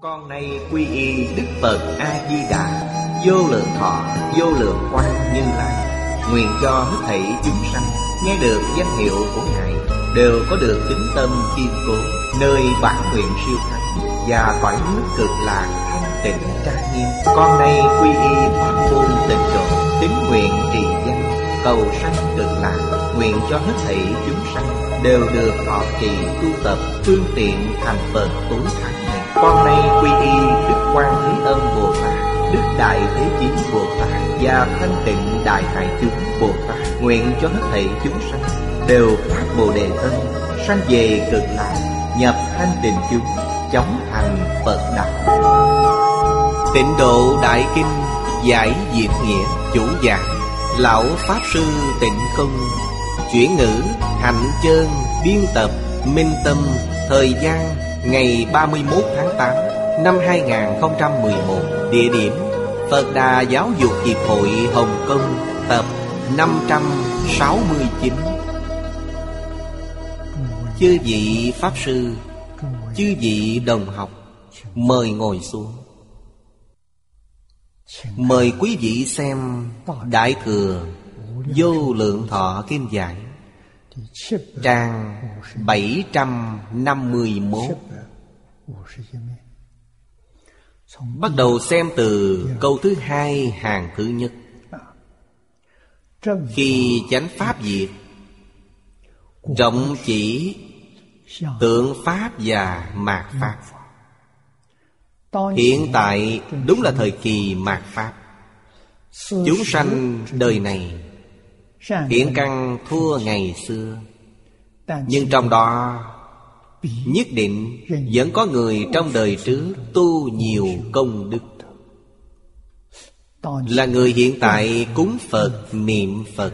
Con nay quy y Đức Phật A-di-đà, vô lượng thọ, vô lượng quang Như Lai. Nguyện cho hết thảy chúng sanh nghe được danh hiệu của Ngài đều có được tín tâm kiên cố, nơi bản nguyện siêu thắng và cõi nước cực lạc thanh tịnh trang nghiêm. Con nay quy y pháp môn tịnh độ, tín nguyện trì danh, cầu sanh cực lạc. Nguyện cho hết thảy chúng sanh đều được thọ trì tu tập, phương tiện thành Phật tối thắng này. Con nay quy y Đức Quan Thế Âm Bồ Tát, Đức Đại Thế Chí Bồ Tát và Thanh Tịnh Đại Hải Chúng Bồ Tát. Nguyện cho hết thảy chúng sanh đều phát Bồ Đề Tâm, sanh về cực lạc, nhập thanh tịnh chúng, chóng thành Phật đạo. Tịnh Độ Đại Kinh giải Diệu Nghĩa. Chủ giảng Lão Pháp Sư Tịnh Không. Chuyển ngữ Hạnh Chơn. Biên tập Minh Tâm. Thời gian ngày 31 tháng 8 năm 2011. Địa điểm Phật Đà Giáo dục Hiệp hội Hồng Kông. Tập 569. Chư vị Pháp Sư, chư vị đồng học, mời ngồi xuống. Mời quý vị xem Đại Thừa Vô Lượng Thọ Kinh Giải, trang 751. Bắt đầu xem từ câu thứ hai hàng thứ nhất. Khi chánh pháp diệt, rộng chỉ tượng pháp và mạt pháp. Hiện tại đúng là thời kỳ mạt pháp. Chúng sanh đời này thiện căn thua ngày xưa, nhưng trong đó nhất định vẫn có người trong đời trước tu nhiều công đức, là người hiện tại cúng Phật niệm Phật,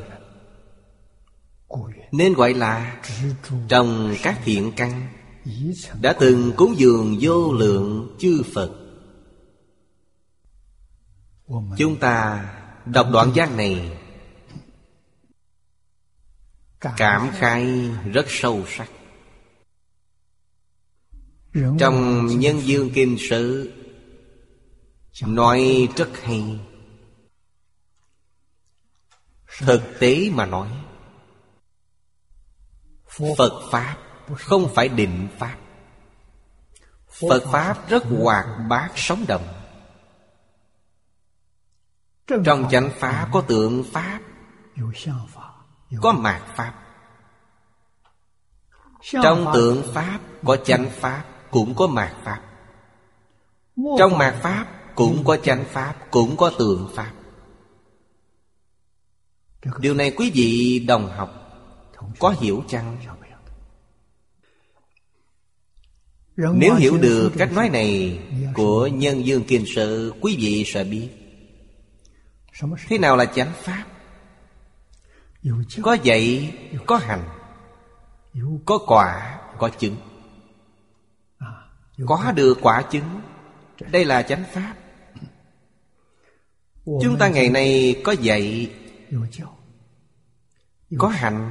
nên gọi là trong các thiện căn đã từng cúng dường vô lượng chư Phật. Chúng ta đọc đoạn văn này cảm khái rất sâu sắc. Trong Nhân Dương Kinh Sử nói rất hay. Thực tế mà nói, Phật Pháp không phải định Pháp. Phật Pháp rất hoạt bát sống động. Trong chánh Pháp có tượng Pháp, có mạt Pháp. Trong tượng Pháp có chánh Pháp, cũng có mạt Pháp. Trong mạt Pháp cũng có chánh Pháp, cũng có tượng Pháp. Điều này quý vị đồng học có hiểu chăng? Nếu hiểu được cách nói này của Nhân Dương Kinh Sử, quý vị sẽ biết thế nào là chánh Pháp. Có dạy, có hành, có quả, có chứng. Có được quả chứng, đây là chánh Pháp. Chúng ta ngày nay có dạy, có hành.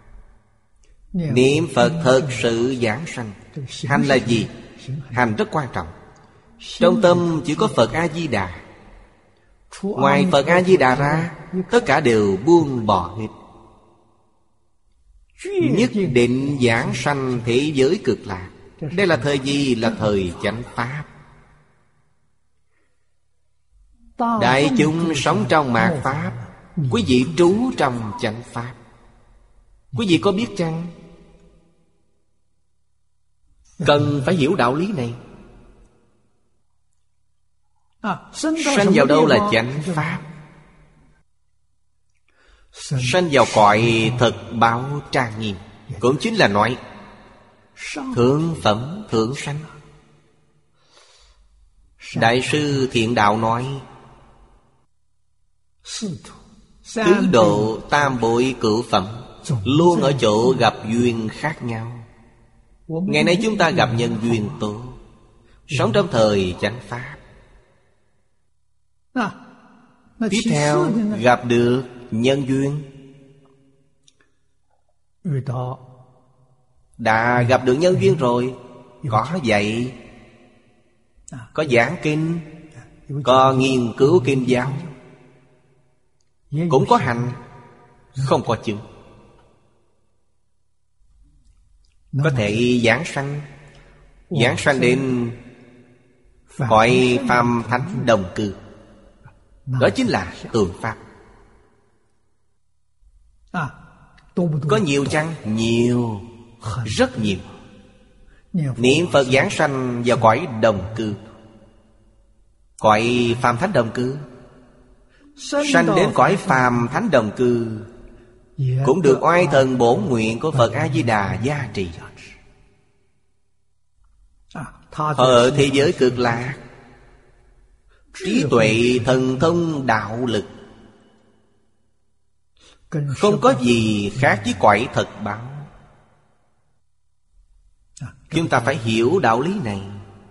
Niệm Phật thật sự giảng sanh. Hành là gì? Hành rất quan trọng. Trong tâm chỉ có Phật A-di-đà. Ngoài Phật A-di-đà ra, tất cả đều buông bỏ hết. Nhất định giảng sanh thế giới cực lạc. Đây là thời gì? Là thời chánh Pháp. Đại chúng sống trong mạt Pháp, quý vị trú trong chánh Pháp. Quý vị có biết chăng? Cần phải hiểu đạo lý này. Sanh vào đâu là chánh Pháp? Sanh vào cõi thực báo trang nghiêm, cũng chính là nói thượng phẩm thượng sanh. Đại sư Thiện Đạo nói tứ độ tam bội cửu phẩm luôn ở chỗ gặp duyên khác nhau. Ngày nay chúng ta gặp nhân duyên tốt, sống trong thời chánh Pháp. Tiếp theo gặp được nhân duyên. Đã gặp được nhân duyên rồi, có vậy có giảng kinh, có nghiên cứu kinh giáo, cũng có hành, không có chứng. Có thể giảng sanh đến cõi phàm thánh đồng cư. Đó chính là tượng Pháp. Có nhiều chăng? Nhiều, rất nhiều. Niệm Phật giảng sanh vào cõi đồng cư, cõi phàm thánh đồng cư. Sanh đến cõi phàm thánh đồng cư cũng được oai thần bổn nguyện của Phật A-di-đà gia trì. Họ ở thế giới cực lạc, trí tuệ thần thông đạo lực không có gì khác với cõi thật báo. Chúng ta phải hiểu đạo lý này.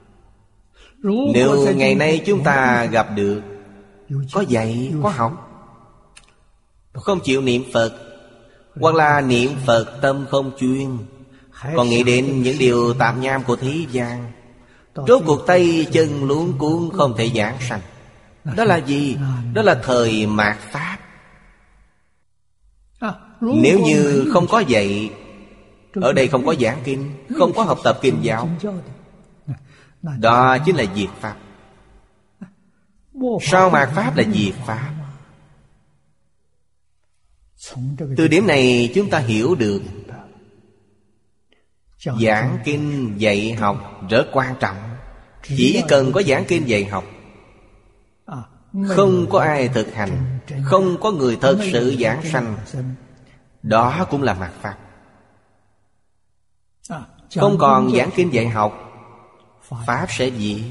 Nếu ngày nay chúng ta gặp được có dạy, có học, không chịu niệm Phật, hoặc là niệm Phật tâm không chuyên, còn nghĩ đến những điều tạp nham của thế gian, rốt cuộc tay chân luống cuống không thể giảng sanh. Đó là gì? Đó là thời mạt Pháp. Nếu như không có dạy, ở đây không có giảng kinh, không có học tập kinh giáo, đó chính là diệt Pháp. Sau mạt Pháp là diệt Pháp. Từ điểm này chúng ta hiểu được giảng kinh dạy học rất quan trọng. Chỉ cần có giảng kinh dạy học, không có ai thực hành, không có người thật sự giảng sanh, đó cũng là mạt Pháp. Không còn giảng kinh dạy học, Pháp sẽ gì?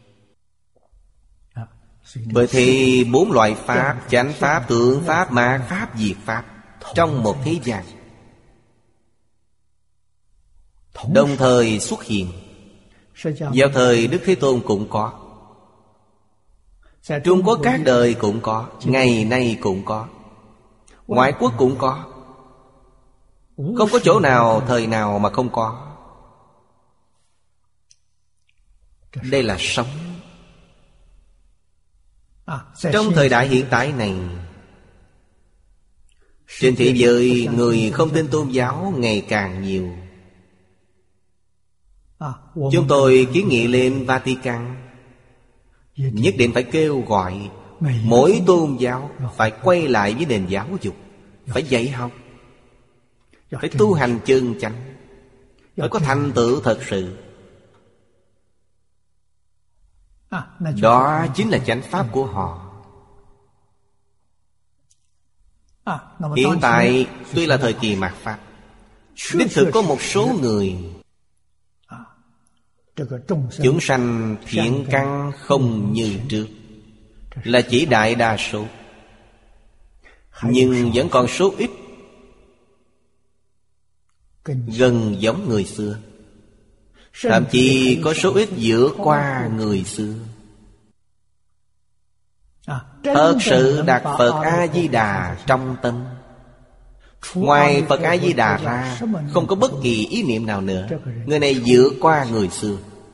Bởi thì 4 loại Pháp, chánh Pháp, tượng Pháp, mạt Pháp, diệt Pháp, trong một thế gian đồng thời xuất hiện. Vào thời Đức Thế Tôn cũng có, Trung Quốc các đời cũng có, ngày nay cũng có, ngoại quốc cũng có. Không có chỗ nào, thời nào mà không có. Đây là sống. Trong thời đại hiện tại này, trên thế giới người không tin tôn giáo ngày càng nhiều. Chúng tôi kiến nghị lên Vatican nhất định phải kêu gọi mỗi tôn giáo phải quay lại với nền giáo dục, phải dạy học, phải tu hành chân chánh, phải có thành tựu thật sự. Đó chính là chánh Pháp của họ. Hiện tại tuy là thời kỳ mạt Pháp, đích thực có một số người chúng sanh thiện căn không như trước, là chỉ đại đa số. Nhưng vẫn còn số ít gần giống người xưa, thậm chí có số ít vượt qua người xưa. Thật sự đặt Phật A-di-đà trong tâm. Ngoài Phật A-di-đà ra, không có bất kỳ ý niệm nào nữa. Người này vượt qua người xưa.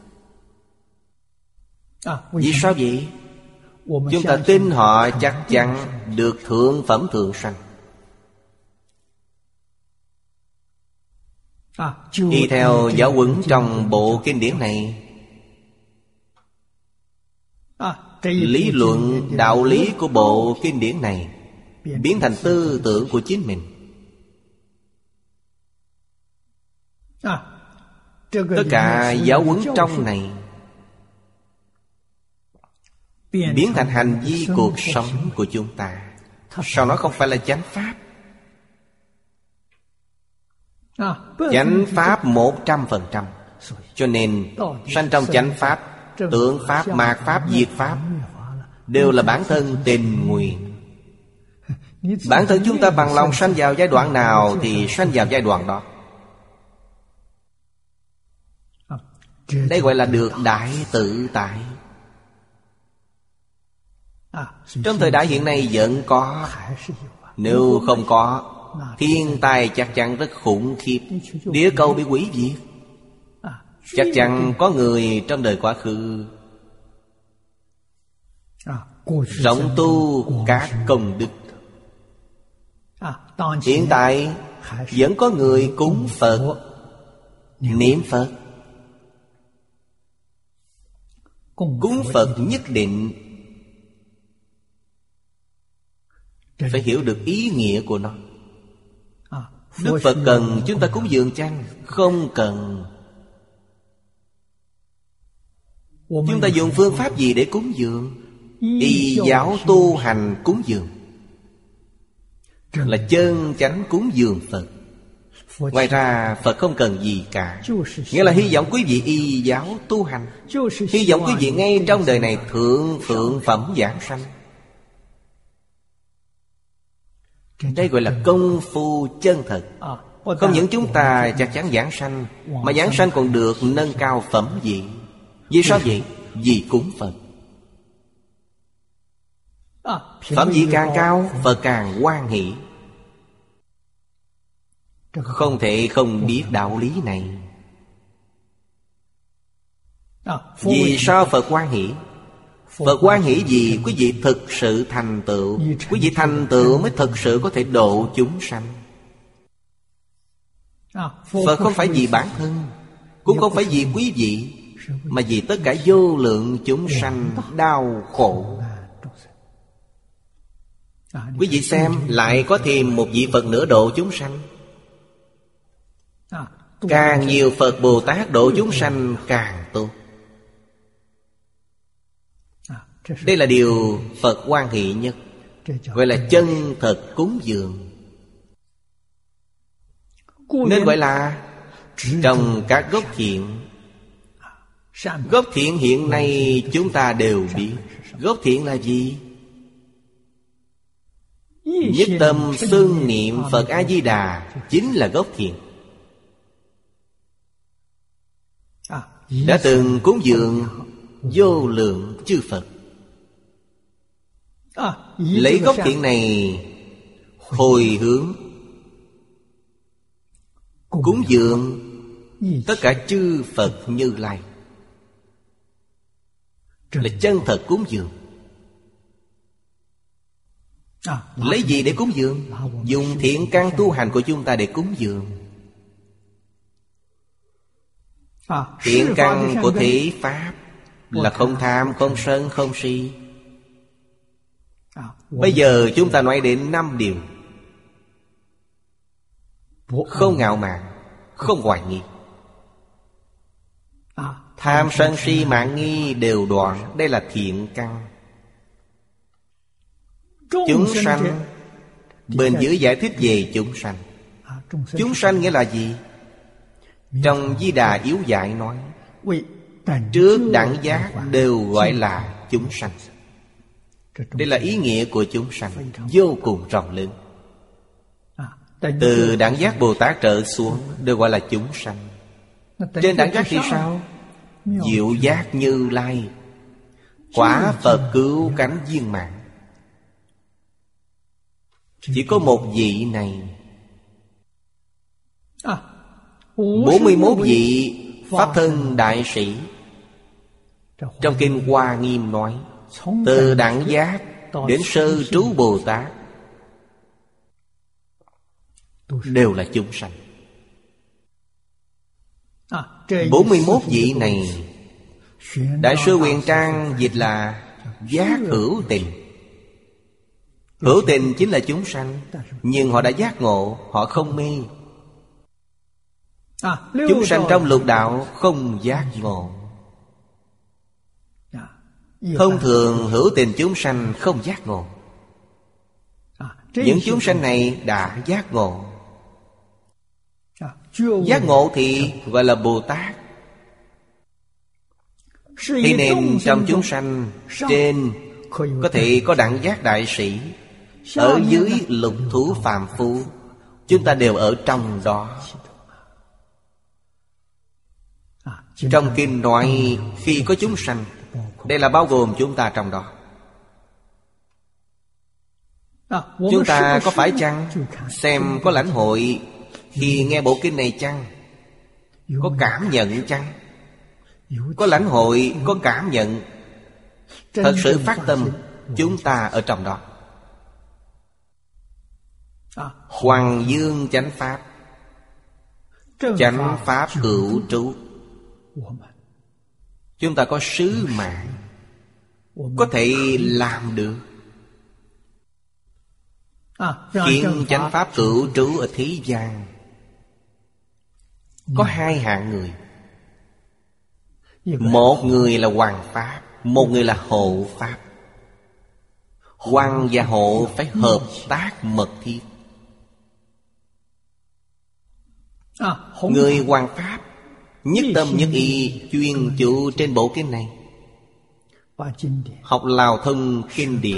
Vì sao vậy? Chúng ta tin họ chắc chắn được thượng phẩm thượng sanh. Y theo giáo huấn trong bộ kinh điển này, lý luận đạo lý của bộ kinh điển này biến thành tư tưởng của chính mình. Tất cả giáo huấn trong này biến thành hành vi cuộc sống của chúng ta. Sao nó không phải là chánh Pháp? Chánh Pháp 100%. Cho nên sanh trong chánh Pháp, tượng Pháp, mạt Pháp, diệt Pháp đều là bản thân tình nguyện. Bản thân chúng ta bằng lòng sanh vào giai đoạn nào thì sanh vào giai đoạn đó. Đây gọi là được đại tự tại. Trong thời đại hiện nay vẫn có. Nếu không có, thiên tai chắc chắn rất khủng khiếp, địa cầu bị hủy diệt. Chắc chắn có người trong đời quá khứ rộng tu các công đức. Hiện tại vẫn có người cúng Phật, niệm Phật. Cúng Phật nhất định phải hiểu được ý nghĩa của nó. Đức Phật cần chúng ta cúng dường chăng? Không cần. Chúng ta dùng phương pháp gì để cúng dường? Y giáo tu hành cúng dường, là chân chánh cúng dường Phật. Ngoài ra Phật không cần gì cả. Nghĩa là hy vọng quý vị y giáo tu hành, hy vọng quý vị ngay trong đời này thượng phẩm giảng sanh. Đây gọi là công phu chân thật. Không những chúng ta chắc chắn giảng sanh, mà giảng sanh còn được nâng cao phẩm vị. Vì sao vậy? Vì cúng Phật. Phẩm vị càng cao, Phật càng hoan hỷ. Không thể không biết đạo lý này. Vì sao Phật hoan hỷ? Phật hoan hỷ vì quý vị thực sự thành tựu. Quý vị thành tựu mới thực sự có thể độ chúng sanh. Phật không phải vì bản thân, cũng không phải vì quý vị, mà vì tất cả vô lượng chúng sanh đau khổ. Quý vị xem, lại có thêm một vị Phật nữa độ chúng sanh. Càng nhiều Phật Bồ Tát độ chúng sanh càng tốt. Đây là điều Phật hoan hỷ nhất, gọi là chân thật cúng dường. Nên gọi là trồng các gốc thiện. Gốc thiện hiện nay chúng ta đều biết. Gốc thiện là gì? Nhất tâm xưng niệm Phật A-di-đà chính là gốc thiện. Đã từng cúng dường vô lượng chư Phật. Lấy gốc thiện này hồi hướng cúng dường tất cả chư Phật Như Lai, là chân thật cúng dường. Lấy gì để cúng dường? Dùng thiện căn tu hành của chúng ta để cúng dường. Thiện căn của thế Pháp là không tham, không sân, không si. Bây giờ chúng ta nói đến 5 điều: không ngạo mạn, không hoài nghi. Tham sân si mạn nghi đều đoạn. Đây là thiện căn. Chúng sanh, bên dưới giải thích về chúng sanh. Chúng sanh nghĩa là gì? Trong Di Đà Yếu Dạy nói, trước đẳng giác đều gọi là chúng sanh. Đây là ý nghĩa của chúng sanh vô cùng rộng lớn. Từ đẳng giác Bồ Tát trở xuống đều gọi là chúng sanh. Trên đẳng giác thì sao? Diệu giác Như Lai, quả Phật cứu cánh viên mãn. Chỉ có một vị này. 41 vị Pháp thân đại sĩ. Trong Kinh Hoa Nghiêm nói, từ đẳng giác đến sơ trú Bồ Tát đều là chúng sanh. 41 vị này, Đại sư Huyền Trang dịch là giác hữu tình. Hữu tình chính là chúng sanh, nhưng họ đã giác ngộ, họ không mê. Chúng sanh trong lục đạo không giác ngộ. Thông thường hữu tình chúng sanh không giác ngộ. Những chúng sanh này đã giác ngộ. Giác ngộ thì gọi là Bồ Tát. Thế nên trong chúng sanh, trên có thể có đẳng giác đại sĩ, ở dưới lục thú phàm phu, chúng ta đều ở trong đó. Trong Kinh nói khi có chúng sanh, đây là bao gồm chúng ta trong đó. Chúng ta có phải chăng xem có lãnh hội khi nghe bộ kinh này chăng? Có cảm nhận chăng? Có lãnh hội, có cảm nhận, thật sự phát tâm chúng ta ở trong đó. Hoàng dương chánh pháp, chánh pháp cửu trú. Chúng ta có sứ mạng, có thể làm được, khiến chánh pháp cửu trú ở thế gian. Có hai hạng người. Một người là hoàng pháp, một người là hộ pháp. Hoàng và hộ phải hợp tác mật thiết. Người hoàng pháp nhất tâm nhất ý chuyên chú trên bộ kinh này, học lào thông kinh điển.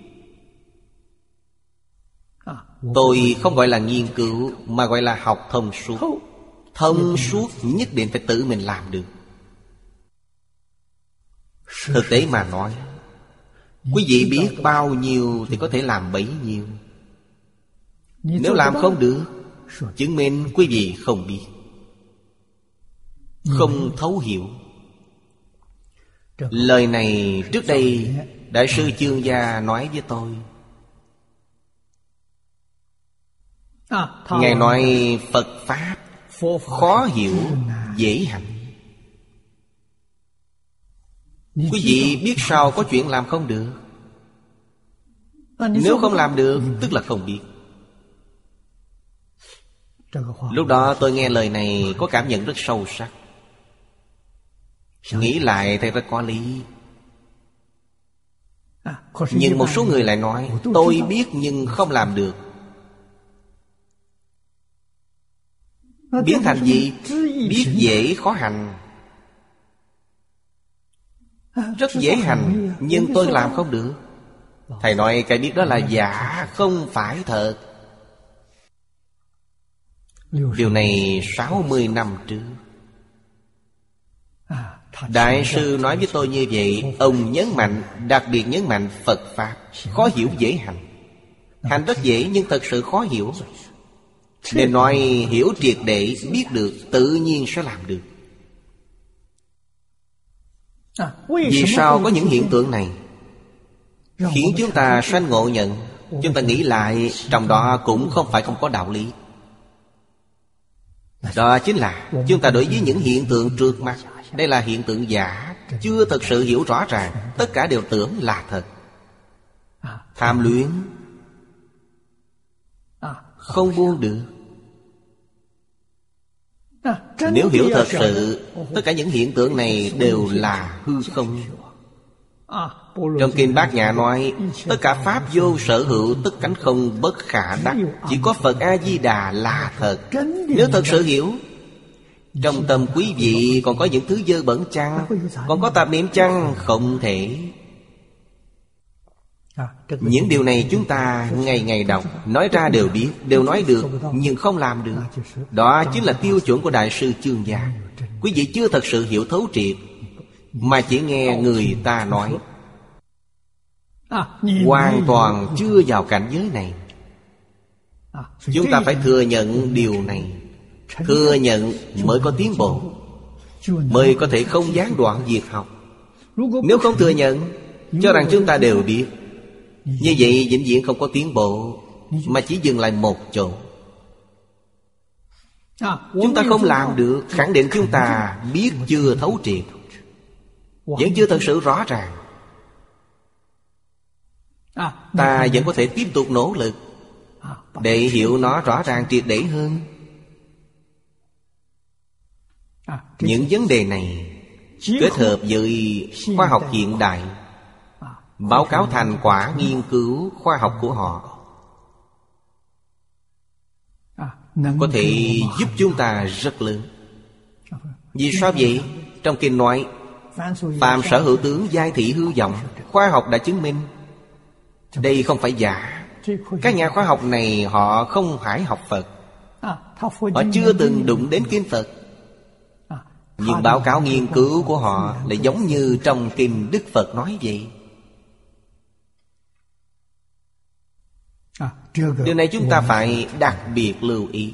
Tôi không gọi là nghiên cứu, mà gọi là học thông suốt. Thông suốt nhất định phải tự mình làm được. Thực tế mà nói, quý vị biết bao nhiêu thì có thể làm bấy nhiêu. Nếu làm không được, chứng minh quý vị không biết, không thấu hiểu. Lời này trước đây Đại sư Chương Gia nói với tôi. Ngài nói Phật Pháp khó hiểu, dễ hành. Quý vị biết sao có chuyện làm không được. Nếu không làm được, tức là không biết. Lúc đó tôi nghe lời này có cảm nhận rất sâu sắc. Nghĩ lại thấy rất có lý. Nhưng một số người lại nói tôi biết nhưng không làm được. Biến thành gì? Biết dễ khó hành. Rất dễ hành, nhưng tôi làm không được. Thầy nói cái biết đó là giả, không phải thật. Điều này 60 năm trước Đại sư nói với tôi như vậy. Ông nhấn mạnh, đặc biệt nhấn mạnh Phật Pháp khó hiểu dễ hành. Hành rất dễ nhưng thật sự khó hiểu. Nên nói hiểu triệt để, biết được, tự nhiên sẽ làm được. Vì sao có những hiện tượng này khiến chúng ta sanh ngộ nhận? Chúng ta nghĩ lại, trong đó cũng không phải không có đạo lý. Đó chính là chúng ta đối với những hiện tượng trước mắt, đây là hiện tượng giả, chưa thật sự hiểu rõ ràng. Tất cả đều tưởng là thật. Tham luyến không buông được. Nếu hiểu thật sự, tất cả những hiện tượng này đều là hư không. Trong Kinh Bát Nhã nói, tất cả pháp vô sở hữu, tất cánh không bất khả đắc. Chỉ có Phật A-di-đà là thật. Nếu thật sự hiểu, trong tâm quý vị còn có những thứ dơ bẩn chăng? Còn có tạp niệm chăng? Không thể. Những điều này chúng ta ngày ngày đọc, nói ra đều biết, đều nói được, nhưng không làm được. Đó chính là tiêu chuẩn của Đại sư Chương Gia. Quý vị chưa thật sự hiểu thấu triệt, mà chỉ nghe người ta nói, hoàn toàn chưa vào cảnh giới này. Chúng ta phải thừa nhận điều này. Thừa nhận mới có tiến bộ, mới có thể không gián đoạn việc học. Nếu không thừa nhận, cho rằng chúng ta đều biết, như vậy vĩnh viễn không có tiến bộ, mà chỉ dừng lại một chỗ. Chúng ta không làm được, khẳng định chúng ta biết chưa thấu triệt, vẫn chưa thật sự rõ ràng. Ta vẫn có thể tiếp tục nỗ lực để hiểu nó rõ ràng triệt để hơn. Những vấn đề này kết hợp với khoa học hiện đại, báo cáo thành quả nghiên cứu khoa học của họ, có thể giúp chúng ta rất lớn. Vì sao vậy? Trong kinh nói, phàm sở hữu tướng giai thị hư vọng. Khoa học đã chứng minh đây không phải giả. Các nhà khoa học này họ không phải học Phật, họ chưa từng đụng đến kinh Phật, nhưng báo cáo nghiên cứu của họ lại giống như trong kinh Đức Phật nói vậy. Điều này chúng ta phải đặc biệt lưu ý,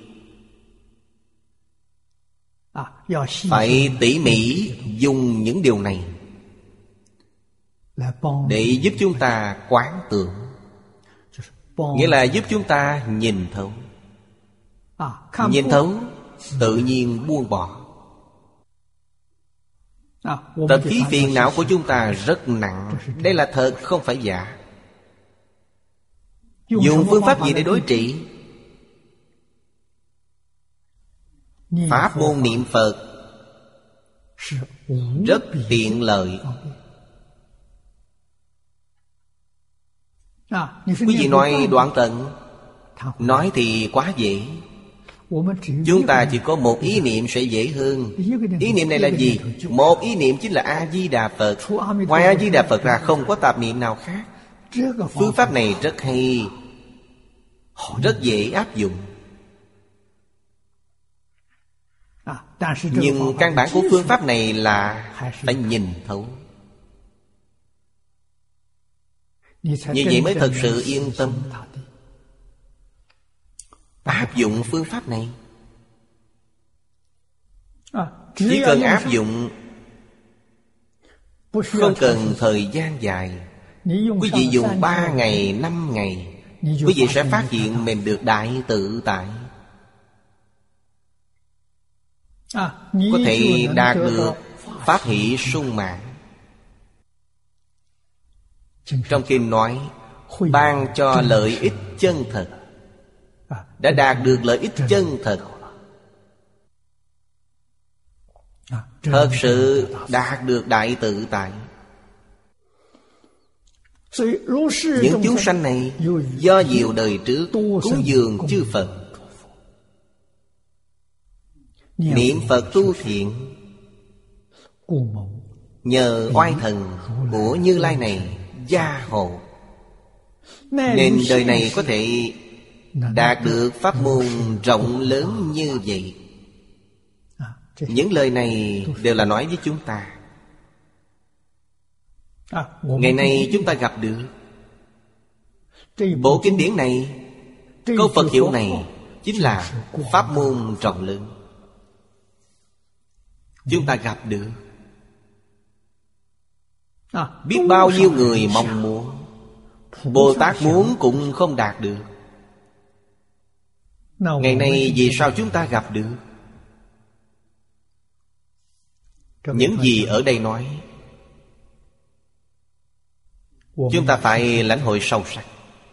phải tỉ mỉ dùng những điều này. để giúp chúng ta quán tưởng, nghĩa là giúp chúng ta nhìn thấu. Nhìn thấu tự nhiên buông bỏ. Tập khí phiền não của chúng ta rất nặng. Đây là thật, không phải giả. Dùng phương pháp gì để đối trị? Pháp môn niệm Phật rất tiện lợi. Quý vị nói đoạn tận, nói thì quá dễ. Chúng ta chỉ có một ý niệm sẽ dễ hơn. Ý niệm này là gì? Một ý niệm chính là A-di-đà Phật. Ngoài A-di-đà Phật ra không có tạp niệm nào khác. Phương pháp này rất hay, rất dễ áp dụng. Nhưng căn bản của phương pháp này là phải nhìn thấu. Như vậy mới thật sự yên tâm áp dụng phương pháp này. Chỉ cần áp dụng, không cần thời gian dài. Quý vị dùng 3 ngày, 5 ngày, quý vị sẽ phát hiện mình được đại tự tại. Có thể đạt được pháp hỷ sung mãn. Trong kinh nói ban cho lợi ích chân thật. Đã đạt được lợi ích chân thật, thật sự đạt được đại tự tại. Những chúng sanh này do nhiều đời trước cúng dường chư Phật, niệm Phật tu thiện, nhờ oai thần của Như Lai này gia hộ, nên đời này có thể đạt được pháp môn rộng lớn như vậy. Những lời này đều là nói với chúng ta. Ngày nay chúng ta gặp được bộ kinh điển này, câu Phật hiệu này chính là pháp môn rộng lớn. Chúng ta gặp được. Biết bao nhiêu người mong muốn, Bồ Tát muốn cũng không đạt được. Ngày nay vì sao chúng ta gặp được? Những gì ở đây nói, chúng ta phải lãnh hội sâu sắc.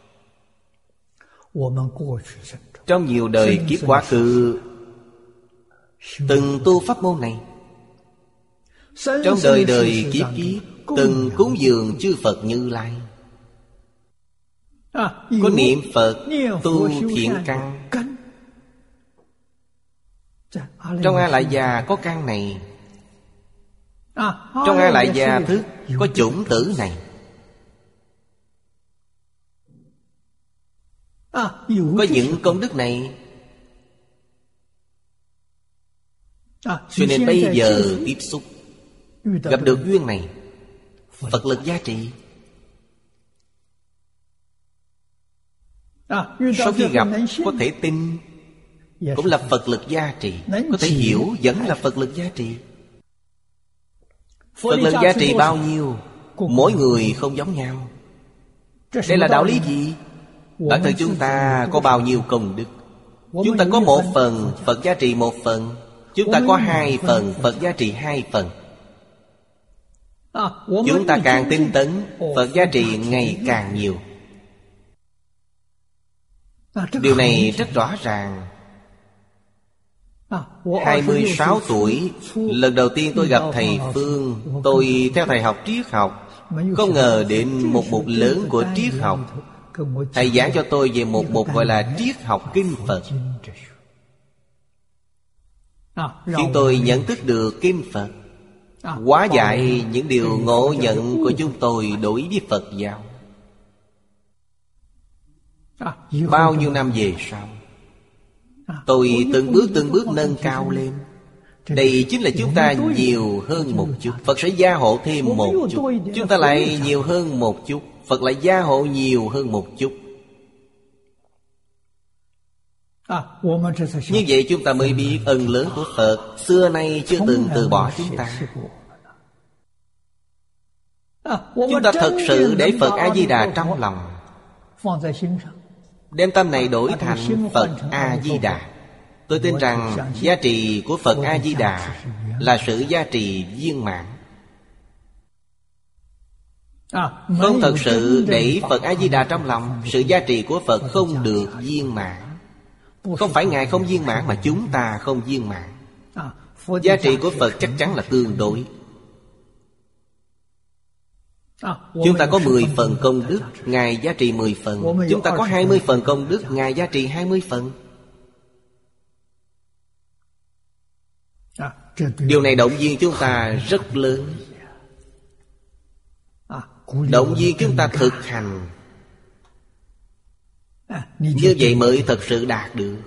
Trong nhiều đời kiếp quá khứ từng tu pháp môn này, trong đời đời kiếp kiếp từng cúng dường chư Phật Như Lai, có niệm Phật tu thiện căn. Trong A Lại Gia có căn này, trong A Lại Gia thức có chủng tử này. Có những công đức này, cho nên bây giờ tiếp xúc, gặp được duyên này, Phật lực gia trì. Sau khi gặp có thể tin, cũng là Phật lực gia trì. Có thể hiểu, vẫn là Phật lực gia trì. Phật lực gia trì bao nhiêu, mỗi người không giống nhau. Đây là đạo lý gì? Bản thân chúng ta có bao nhiêu công đức, chúng ta có 1 phần, Phật gia trì 1 phần. Chúng ta có 2 phần, Phật gia trì 2 phần. Chúng ta càng tinh tấn, Phật gia trì ngày càng nhiều. Điều này rất rõ ràng. 26 tuổi, lần đầu tiên tôi gặp thầy Phương. Tôi theo thầy học triết học, không ngờ đến một mục lớn của triết học. Thầy giảng cho tôi về một mục gọi là triết học kinh Phật, khiến tôi nhận thức được kinh Phật, hóa giải những điều ngộ nhận của chúng tôi đối với Phật giáo. Bao nhiêu năm về sau, tôi từng bước nâng cao lên. Đây chính là chúng ta nhiều hơn một chút, Phật sẽ gia hộ thêm một chút. Chúng ta lại nhiều hơn một chút, Phật lại gia hộ nhiều hơn một chút. Như vậy chúng ta mới biết ân lớn của Phật xưa nay chưa từng từ bỏ chúng ta. Chúng ta thật sự để Phật A-di-đà trong lòng, đem tâm này đổi thành Phật A-di-đà. Tôi tin rằng giá trị của Phật A-di-đà là sự giá trị viên mãn. Không thật sự để Phật A-di-đà trong lòng, sự giá trị của Phật không được viên mãn. Không phải Ngài không viên mãn, mà chúng ta không viên mãn. Giá trị của Phật chắc chắn là tương đối. Chúng ta có 10 phần công đức, Ngài giá trị 10 phần. Chúng ta có 20 phần công đức, Ngài giá trị 20 phần. Điều này động viên chúng ta rất lớn, động viên chúng ta thực hành. Như vậy mới thật sự đạt được.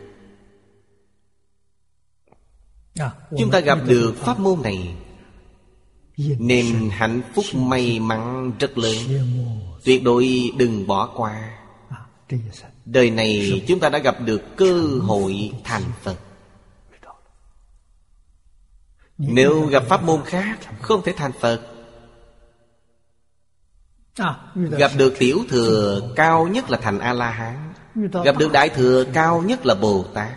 Chúng ta gặp được pháp môn này nên hạnh phúc may mắn rất lớn. Tuyệt đối đừng bỏ qua. Đời này chúng ta đã gặp được cơ hội thành Phật. Nếu gặp pháp môn khác không thể thành Phật. Gặp được tiểu thừa cao nhất là thành A-la-hán, gặp được đại thừa cao nhất là Bồ Tát.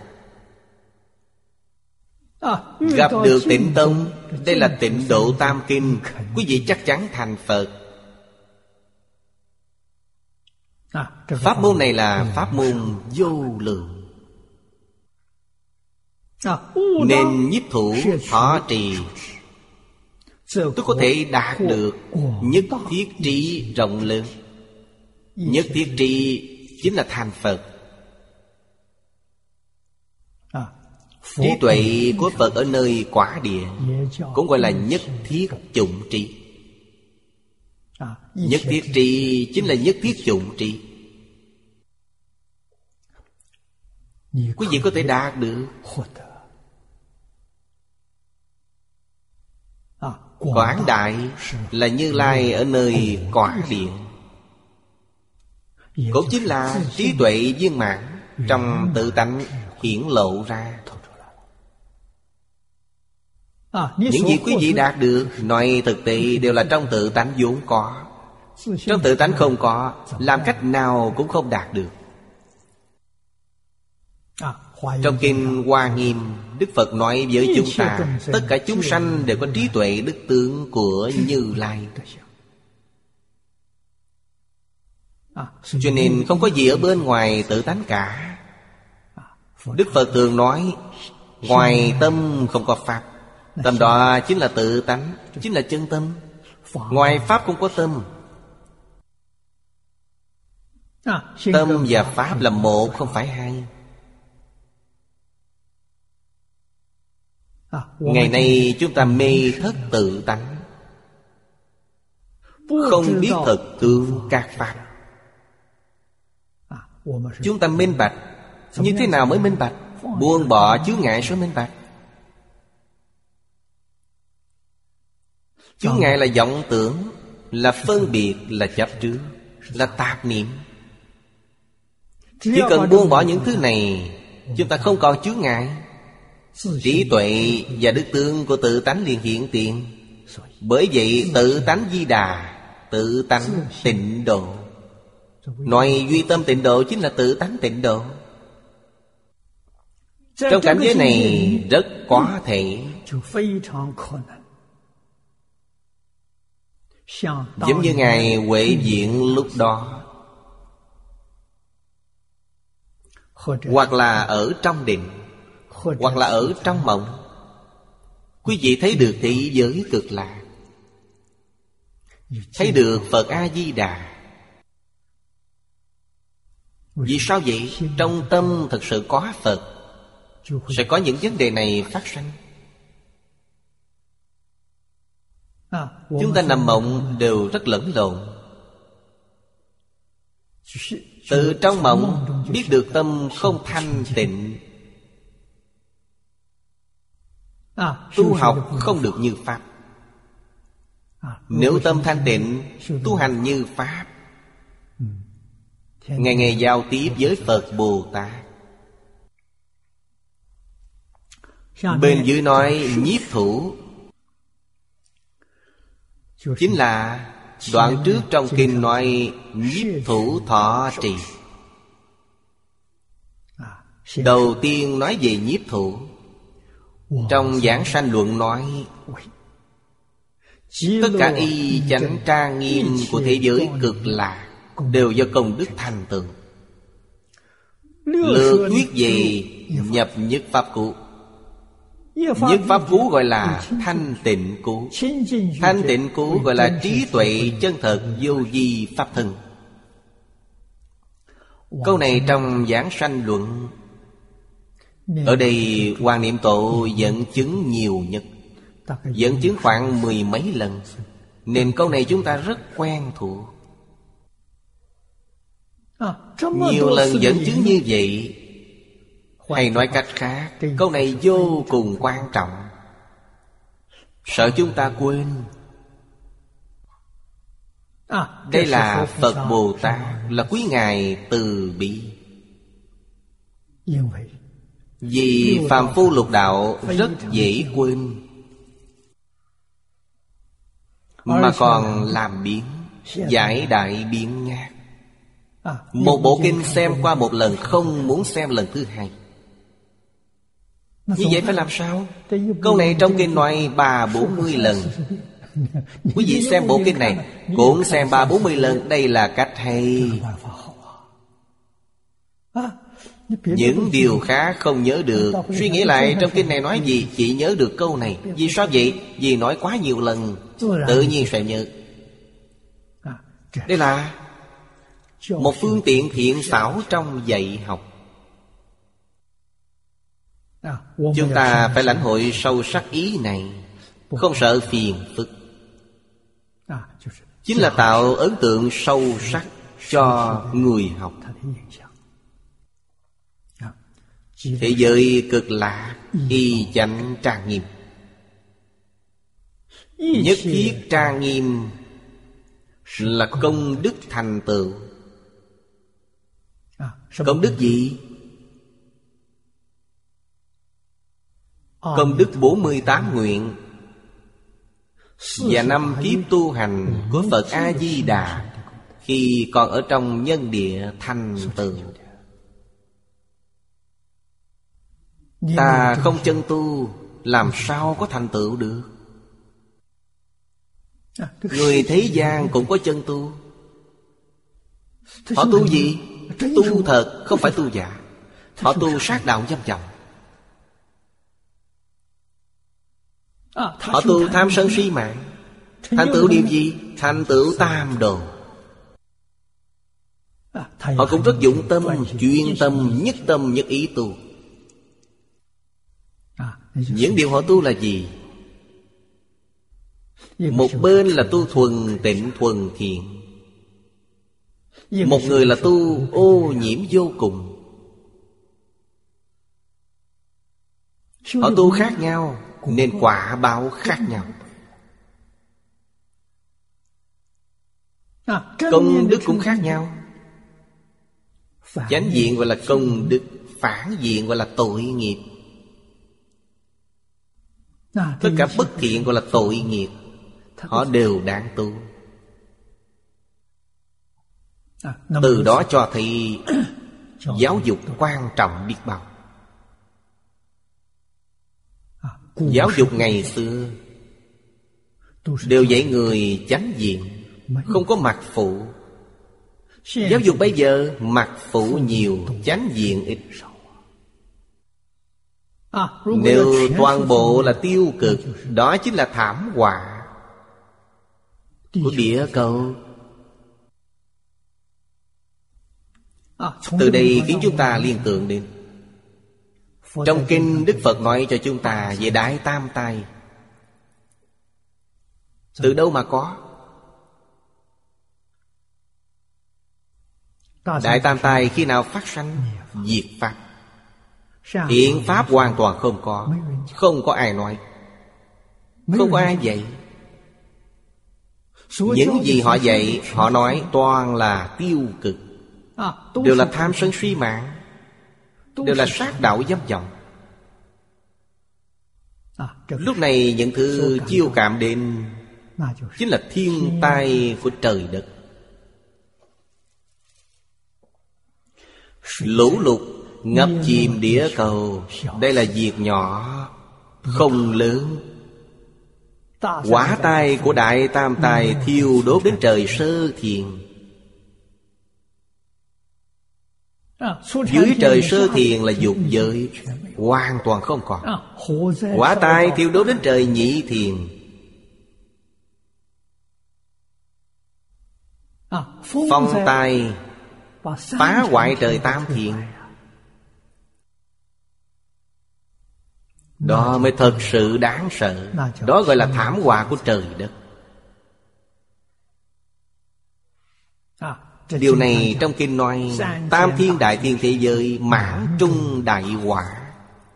Gặp được Tịnh Tông, đây là Tịnh Độ Tam Kinh, quý vị chắc chắn thành Phật. Pháp môn này là pháp môn vô lượng, nên nhiếp thủ thọ trì. Tôi có thể đạt được nhất thiết trí rộng lớn. Nhất thiết trí chính là thành Phật. Trí tuệ của Phật ở nơi quả địa cũng gọi là nhất thiết chủng trí. Nhất thiết trí chính là nhất thiết chủng trí. Quý vị có thể đạt được. Quảng đại là Như Lai ở nơi quả địa, cũng chính là trí tuệ viên mãn trong tự tánh hiển lộ ra. Những gì quý vị đạt được, nói thực tế đều là trong tự tánh vốn có. Trong tự tánh không có, làm cách nào cũng không đạt được. Trong Kinh Hoa Nghiêm, Đức Phật nói với chúng ta, tất cả chúng sanh đều có trí tuệ đức tướng của Như Lai. Cho nên không có gì ở bên ngoài tự tánh cả. Đức Phật thường nói, ngoài tâm không có Pháp. Tâm đó chính là tự tánh, chính là chân tâm. Ngoài Pháp không có tâm. Tâm và Pháp là một, không phải hai. Ngày nay chúng ta mê thất tự tánh, không biết thật tướng các Pháp. Chúng ta minh bạch. Như thế nào mới minh bạch? Buông bỏ chướng ngại số minh bạch. Chướng ngại là vọng tưởng, là phân biệt, là chấp trước, là tạp niệm. Chỉ cần buông bỏ những thứ này, chúng ta không còn chướng ngại. Trí tuệ và đức tướng của tự tánh liền hiện tiền. Bởi vậy tự tánh Di Đà, tự tánh tịnh độ. Nói duy tâm tịnh độ chính là tự tánh tịnh độ. Trong cảnh giới này rất có thể, giống như Ngài Huệ Viện lúc đó, hoặc là ở trong định, hoặc là ở trong mộng, quý vị thấy được thế giới cực lạc, thấy được Phật A-di-đà. Vì sao vậy? Trong tâm thật sự có Phật, sẽ có những vấn đề này phát sinh. Chúng ta nằm mộng đều rất lẫn lộn. Từ trong mộng biết được tâm không thanh tịnh, tu học không được như Pháp. Nếu tâm thanh tịnh, tu hành như Pháp, ngày ngày giao tiếp với Phật Bồ Tát. Bên dưới nói nhiếp thủ, chính là Đoạn trước trong kinh nói nhiếp thủ thọ trì. Đầu tiên nói về nhiếp thủ. Trong Giảng Sanh Luận nói tất cả y chánh trang nghiêm của thế giới Cực Lạc đều do công đức thành tựu. Lược thuyết về nhập nhất pháp cú. Nhất pháp cú gọi là thanh tịnh cú. Thanh tịnh cú gọi là trí tuệ chân thật vô vi pháp thân. Câu này trong Giảng Sanh Luận. Ở đây Hoàng Niệm Tổ dẫn chứng nhiều nhất, dẫn chứng khoảng 10 mấy lần, nên câu này chúng ta rất quen thuộc. Nhiều lần dẫn chứng như vậy. Hay nói cách khác, câu này vô cùng quan trọng, sợ chúng ta quên. Đây là Phật Bồ Tát, là quý Ngài từ bi. Vì phàm phu lục đạo rất dễ quên, mà còn làm biến, giải đại biến nhát. Một bộ kinh xem qua một lần, không muốn xem lần thứ hai. Như vậy phải làm sao? Câu này trong kinh nói 30-40 lần. Quý vị xem bộ kinh này cũng xem 30-40 lần. Đây là cách hay. Những điều khác không nhớ được. Suy nghĩ lại trong kinh này nói gì, chỉ nhớ được câu này. Vì sao vậy? Vì nói quá nhiều lần, tự nhiên sẽ nhớ. Đây là một phương tiện thiện xảo trong dạy học. Chúng ta phải lãnh hội sâu sắc ý này, không sợ phiền phức. Chính là tạo ấn tượng sâu sắc cho người học. Thế giới Cực Lạc y chánh trang nghiêm, nhất thiết trang nghiêm là công đức thành tựu. Công đức gì? Công đức 48 nguyện và 5 kiếp tu hành của Phật A-di-đà khi còn ở trong nhân địa thành tựu. Ta không chân tu, làm sao có thành tựu được? Người thế gian cũng có chân tu. Họ tu gì? Tu thật, không phải tu giả. Họ tu sát đạo dâm vọng. Họ tu tham sân si mạng. Thành tựu điều gì? Thành tựu tam đồ. Họ cũng rất dụng tâm, chuyên tâm, nhất ý tu. Những điều họ tu là gì? Một bên là tu thuần tịnh thuần thiện, một người là tu ô nhiễm vô cùng. Họ tu khác nhau nên quả báo khác nhau. Công đức cũng khác nhau. Chánh diện gọi là công đức, phản diện gọi là tội nghiệp. Tất cả bất thiện gọi là tội nghiệp. Họ đều đáng tu. Từ đó cho thấy giáo dục quan trọng biết bao. Giáo dục ngày xưa đều dạy người chánh diện, không có mặt phụ. Giáo dục bây giờ mặt phụ nhiều, chánh diện ít. Nếu toàn bộ là tiêu cực, đó chính là thảm họa của địa cầu. Từ đây khiến chúng ta liên tưởng đến trong kinh Đức Phật nói cho chúng ta về Đại Tam Tai. Từ đâu mà có? Đại Tam Tai khi nào phát sanh? Diệt Pháp. Thiện Pháp hoàn toàn không có. Không có ai nói, không có ai dạy. Những gì họ dạy, họ nói toàn là tiêu cực, đều là tham sân si mạng, đều là sát đạo dâm vọng. Lúc này những thứ chiêu cảm đến chính là thiên tai của trời đất. Lũ lụt ngập chìm địa cầu, đây là việc nhỏ, không lớn. Hỏa tai của Đại Tam Tai thiêu đốt đến trời Sơ Thiền. Dưới trời Sơ Thiền là dục giới, hoàn toàn không còn. Hỏa tai thiêu đốt đến trời Nhị Thiền. Phong tai phá hoại trời Tam Thiền. Đó mới thật sự đáng sợ. Đó gọi là thảm họa của trời đất. Điều này trong kinh nói tam thiên đại thiên thế giới mãn trung đại hỏa.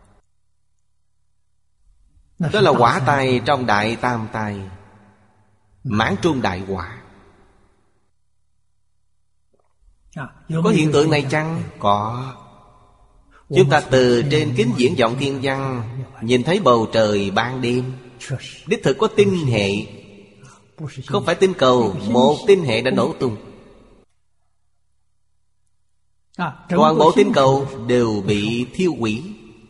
Đó là hỏa tai trong Đại Tam Tai, mãn trung đại hỏa. Có hiện tượng này chăng? Có. Chúng ta từ trên kính viễn vọng thiên văn nhìn thấy bầu trời ban đêm, đích thực có tinh hệ. Không phải tinh cầu, một tinh hệ đã nổ tung. Toàn bộ tinh cầu đều bị thiêu hủy.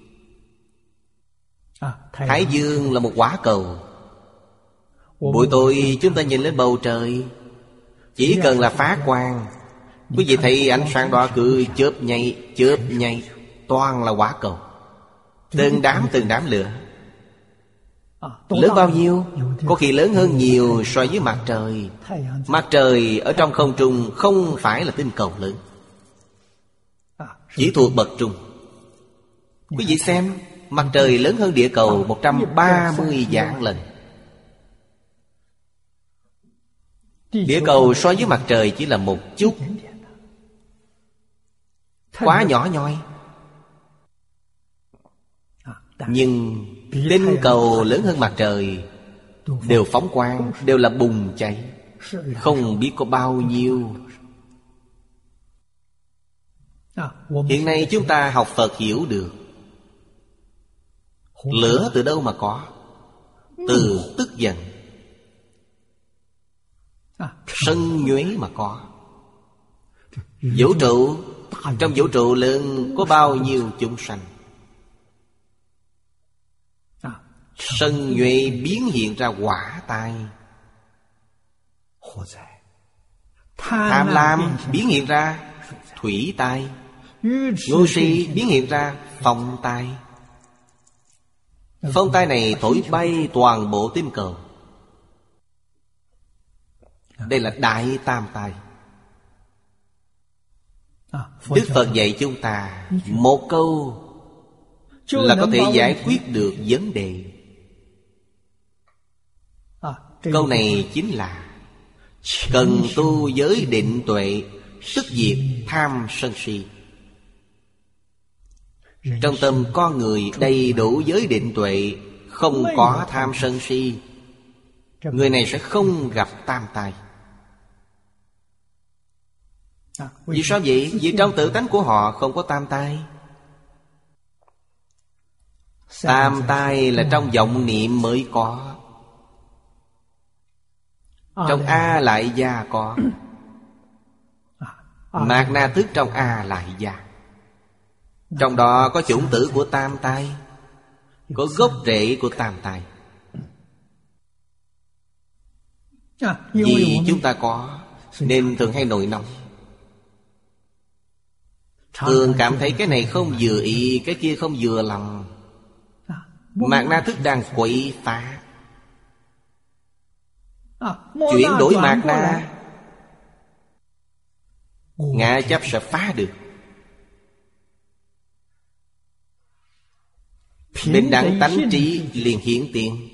Thái Dương là một quả cầu. Buổi tối chúng ta nhìn lên bầu trời, chỉ cần là phát quang, quý vị thấy ánh sáng đó cứ chớp nháy, toàn là quả cầu. Từng đám lửa. Lớn bao nhiêu? Có khi lớn hơn nhiều so với mặt trời. Mặt trời ở trong không trung không phải là tinh cầu lớn, chỉ thuộc bậc trung. Quý vị xem, mặt trời lớn hơn địa cầu 130 vạn lần. Địa cầu so với mặt trời chỉ là một chút, quá nhỏ nhoi. Nhưng tinh cầu lớn hơn mặt trời đều phóng quang, đều là bùng cháy, không biết có bao nhiêu. Hiện nay chúng ta học Phật hiểu được lửa từ đâu mà có? Từ tức giận. Sân nhuế mà có. Vũ trụ, trong vũ trụ lớn có bao nhiêu chúng sanh? Sân nhuế biến hiện ra hỏa tai. Tham lam biến hiện ra thủy tai. Ngu si biến hiện ra phong tai. Phong tai này thổi bay toàn bộ tinh cầu. Đây là Đại Tam Tai. Đức Phật dạy chúng ta một câu là có thể giải quyết được vấn đề. Câu này chính là cần tu giới định tuệ, tức diệt tham sân si. Trong tâm con người đầy đủ giới định tuệ, không có tham sân si, người này sẽ không gặp tam tai. Vì sao vậy? Vì trong tự tánh của họ không có tam tai. Tam tai là trong vọng niệm mới có. Trong A Lại Gia có. Mạt Na thức trong A Lại Gia. Trong đó có chủng tử của tam tai, có gốc rễ của tam tai. Vì chúng ta có nên thường hay nổi nóng, thường cảm thấy cái này không vừa ý, cái kia không vừa lòng. Mạt Na thức đang quậy phá, chuyển đổi mạt Na, ngã chấp sẽ phá được. Bình đẳng tánh trí liền hiển tiền.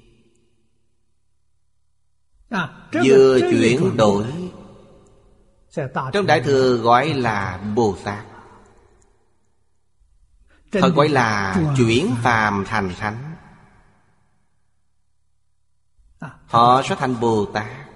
Vừa chuyển đổi, trong Đại Thừa gọi là Bồ Tát, thật gọi là chuyển phàm thành thánh. Họ sẽ thành Bồ Tát.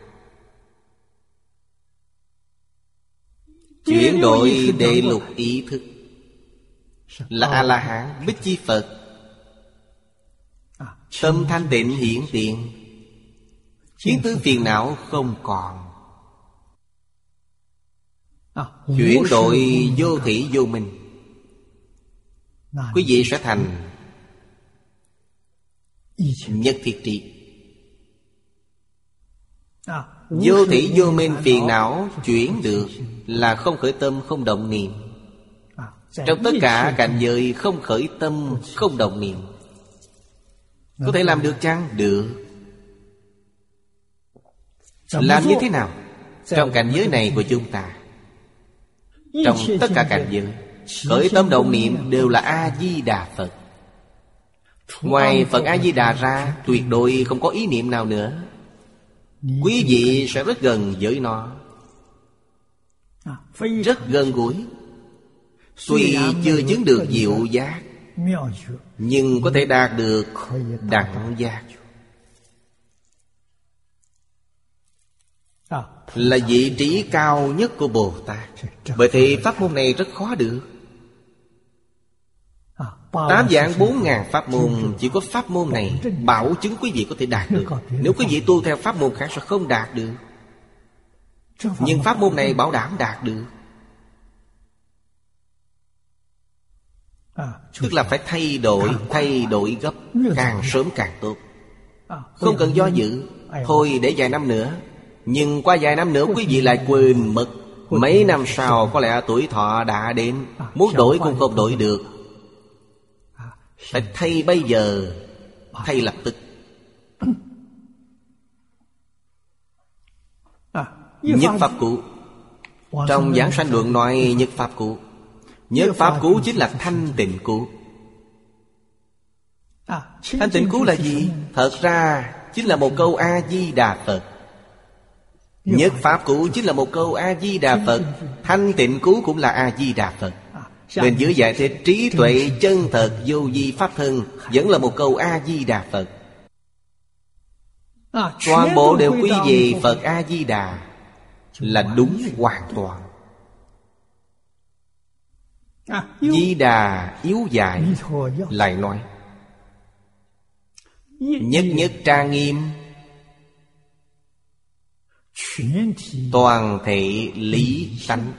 Chuyển đổi đệ lục ý thức là A-la-hán, Bích Chi Phật. Tâm thanh tịnh hiển tiện, Kiến tư phiền não không còn. Chuyển đổi vô thỉ vô minh, quý vị sẽ thành nhất thiết trị. Vô thỉ vô minh phiền não chuyển được là không khởi tâm, không động niệm. Trong tất cả cảnh giới không khởi tâm, không động niệm. Có thể làm được chăng? Được. Làm như thế nào? Trong cảnh giới này của chúng ta, trong tất cả cảnh giới, khởi tâm động niệm đều là A-di-đà Phật. Ngoài Phật A-di-đà ra, tuyệt đối không có ý niệm nào nữa. Quý vị sẽ rất gần với nó, rất gần gũi. Tuy chưa chứng được diệu giác, nhưng có thể đạt được đẳng giác, là vị trí cao nhất của Bồ Tát. Bởi thì pháp môn này rất khó được. 8 vạn 4.000 pháp môn, chỉ có pháp môn này bảo chứng quý vị có thể đạt được. Nếu quý vị tu theo pháp môn khác sẽ không đạt được. Nhưng pháp môn này bảo đảm đạt được. Tức là phải thay đổi gấp, càng sớm càng tốt. Không cần do dự, thôi để vài năm nữa. Nhưng qua vài năm nữa quý vị lại quên mất. Mấy năm sau có lẽ tuổi thọ đã đến, muốn đổi cũng không đổi được. Phải thay bây giờ, thay lập tức. Nhất pháp cũ. Trong Giảng Sanh Luận nói nhất pháp cũ. Nhất pháp cũ chính là thanh tịnh cũ. Thanh tịnh cũ là gì? Thật ra chính là một câu A-di-đà Phật. Nhất pháp cũ chính là một câu A-di-đà Phật. Thanh tịnh cũ cũng là A-di-đà Phật. Bên dưới giải thích trí tuệ chân thật vô vi pháp thân vẫn là một câu A-di-đà Phật. Toàn bộ đều quy về Phật A-di-đà, là đúng hoàn toàn. Di Đà yếu dại lại nói nhất nhất trang nghiêm, toàn thể lý tánh.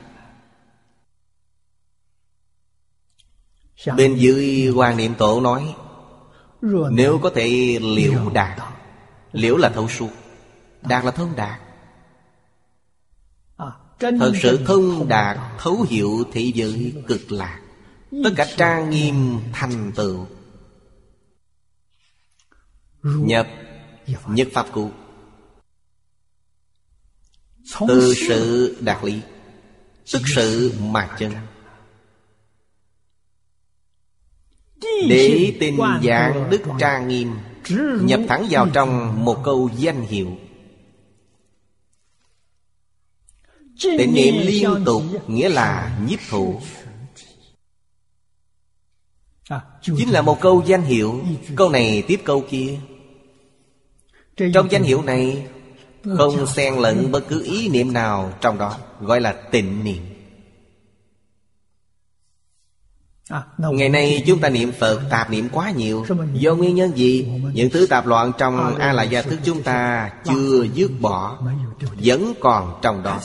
Bên dưới Hoàng Niệm Tổ nói nếu có thể liễu đạt. Liễu là thấu suốt, đạt là thông đạt. Thật sự thông đạt, thấu hiểu thế giới cực lạc, tất cả trang nghiêm thành tựu. Nhập nhất pháp cũ, từ sự đạt lý, tức sự mà chân. Để tình dạng đức trang nghiêm nhập thẳng vào trong một câu danh hiệu. Tịnh niệm liên tục nghĩa là nhiếp thủ, chính là một câu danh hiệu. Câu này tiếp câu kia. Trong danh hiệu này không xen lẫn bất cứ ý niệm nào trong đó, gọi là tịnh niệm. Ngày nay chúng ta niệm Phật tạp niệm quá nhiều. Do nguyên nhân gì? Những thứ tạp loạn trong A-la-gia thức chúng ta chưa dứt bỏ, vẫn còn trong đó.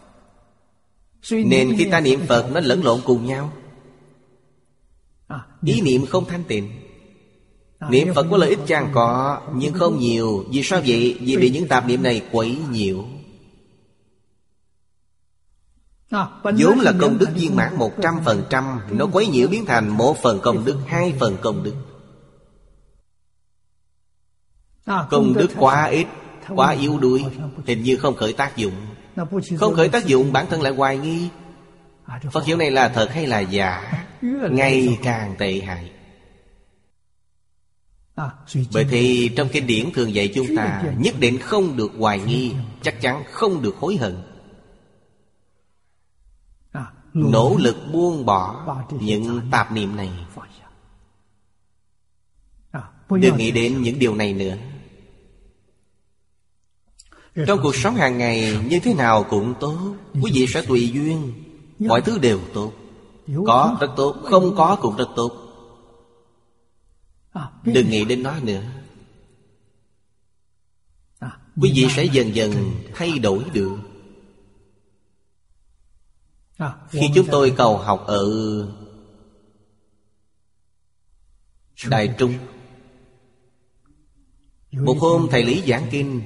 Nên khi ta niệm Phật nó lẫn lộn cùng nhau. Ý niệm không thanh tịnh. Niệm Phật có lợi ích chăng? Có, nhưng không nhiều. Vì sao vậy? Vì bị những tạp niệm này quấy nhiễu. vốn là công đức viên mãn 100%, nó quấy nhiễu biến thành 1 phần công đức, 2 phần công đức. Công đức quá ít, quá yếu đuối, hình như không khởi tác dụng. Không khởi tác dụng, bản thân lại hoài nghi Phật hiệu này là thật hay là giả, ngày càng tệ hại. Bởi thì trong kinh điển thường dạy chúng ta nhất định không được hoài nghi, chắc chắn không được hối hận. Nỗ lực buông bỏ những tạp niệm này. Đừng nghĩ đến những điều này nữa. Trong cuộc sống hàng ngày như thế nào cũng tốt, quý vị sẽ tùy duyên. Mọi thứ đều tốt. Có rất tốt, không có cũng rất tốt. Đừng nghĩ đến nó nữa. quý vị sẽ dần dần thay đổi được. Khi chúng tôi cầu học ở Đài Trung, một hôm thầy Lý giảng kinh,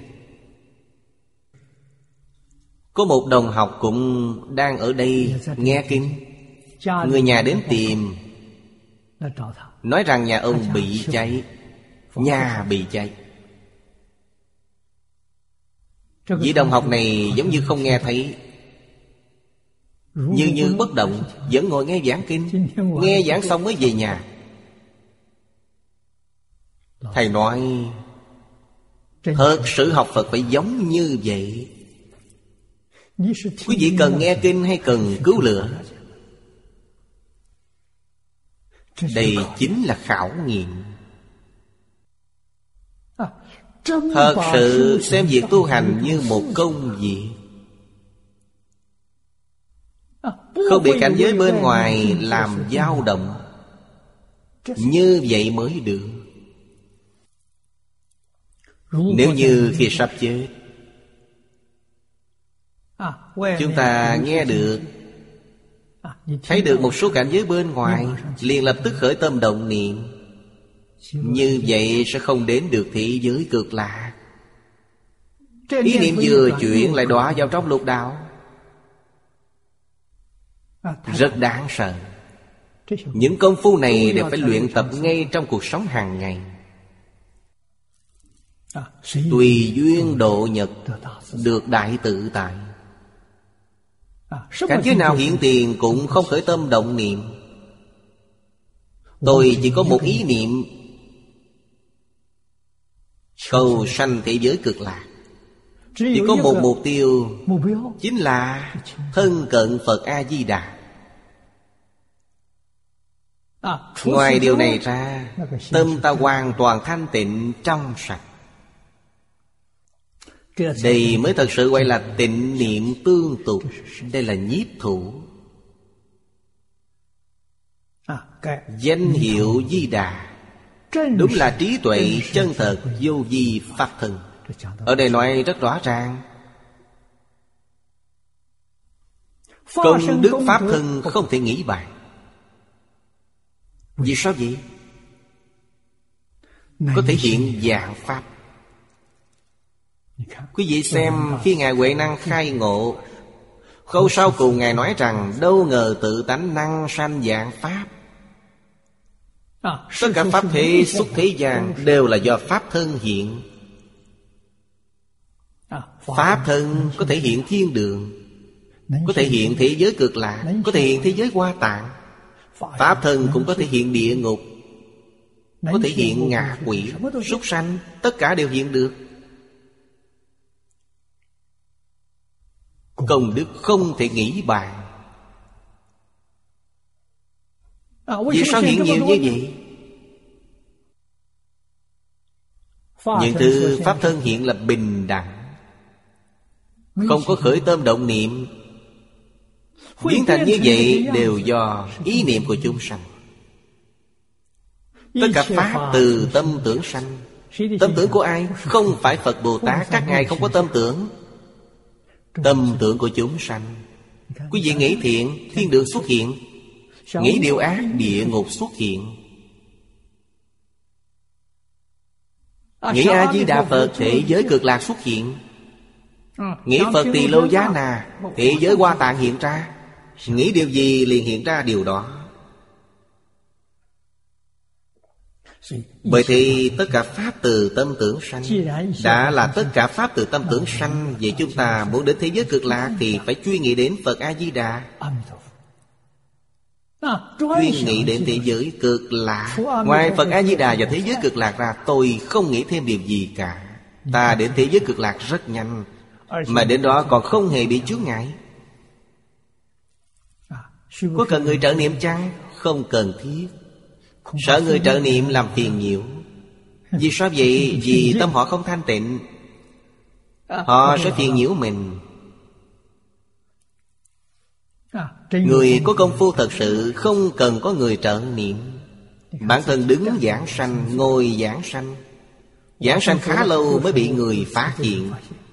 có một đồng học cũng đang ở đây nghe kinh. Người nhà đến tìm, nói rằng nhà ông bị cháy, nhà bị cháy. Vị đồng học này giống như không nghe thấy, như bất động, vẫn ngồi nghe giảng kinh. Nghe giảng xong mới về nhà. Thầy nói, thật sự học Phật phải giống như vậy. Quý vị cần nghe kinh hay cần cứu lửa? Đây chính là khảo nghiệm. Thật sự xem việc tu hành như một công việc, không bị cảnh giới bên ngoài làm dao động. Như vậy mới được. Nếu như khi sắp chết, chúng ta nghe được, thấy được một số cảnh giới bên ngoài, liền lập tức khởi tâm động niệm, như vậy sẽ không đến được thế giới cực lạc. Ý niệm vừa chuyển lại đọa vào trong lục đạo, rất đáng sợ. Những công phu này đều phải luyện tập ngay trong cuộc sống hàng ngày. Tùy duyên độ nhật, được đại tự tại. Cảnh giới nào hiện tiền cũng không khởi tâm động niệm. Tôi chỉ có một ý niệm, cầu sanh thế giới cực lạc. Chỉ có một mục tiêu, chính là thân cận Phật A-di-đà. Ngoài điều này ra, tâm ta hoàn toàn thanh tịnh trong sạch. Đây mới thật sự gọi là tịnh niệm tương tục. Đây là nhiếp thủ. Danh hiệu Di Đà đúng là trí tuệ chân thật vô vi pháp thân. Ở đây nói rất rõ ràng, công đức pháp thân không thể nghĩ bàn. Vì sao vậy? Có thể hiện dạng pháp. Quý vị xem khi Ngài Huệ Năng khai ngộ, câu sau cùng Ngài nói rằng đâu ngờ tự tánh năng sanh dạng pháp. Tất cả pháp thế xuất thế gian đều là do pháp thân hiện. Pháp thân có thể hiện thiên đường, có thể hiện thế giới cực lạc, có thể hiện thế giới Hoa Tạng. Pháp thân cũng có thể hiện địa ngục, có thể hiện ngạ quỷ, súc sanh. Tất cả đều hiện được. Công đức không thể nghĩ bàn. Vì sao hiện nhiều như vậy? Những thứ pháp thân hiện là bình đẳng, không có khởi tâm động niệm. Biến thành như vậy đều do ý niệm của chúng sanh. Tất cả pháp từ tâm tưởng sanh. Tâm tưởng của ai? Không phải Phật Bồ Tát. Các ngài không có tâm tưởng. Tâm tưởng của chúng sanh. Quý vị nghĩ thiện, thiên đường xuất hiện. Nghĩ điều ác, địa ngục xuất hiện. Nghĩ A-di-đà Phật, thế giới cực lạc xuất hiện. Nghĩ Phật Tỳ Lô Giá Na, thế giới Hoa Tạng hiện ra. Nghĩ điều gì liền hiện ra điều đó. Bởi thì tất cả pháp từ tâm tưởng sanh. Đã là tất cả pháp từ tâm tưởng sanh, vậy chúng ta muốn đến thế giới cực lạc thì phải chuyên nghĩ đến Phật A-di-đà, chuyên nghĩ đến thế giới cực lạc. Ngoài Phật A-di-đà và thế giới cực lạc ra, tôi không nghĩ thêm điều gì cả. Ta đến thế giới cực lạc rất nhanh, mà đến đó còn không hề bị chướng ngại. Có cần người trợ niệm chăng? Không cần thiết. Sợ người trợ niệm làm phiền nhiễu. Vì sao vậy? Vì tâm họ không thanh tịnh, họ sẽ phiền nhiễu mình. Người có công phu thật sự không cần có người trợ niệm. Bản thân đứng giảng sanh, ngồi giảng sanh, Giảng sanh khá lâu mới bị người phát hiện.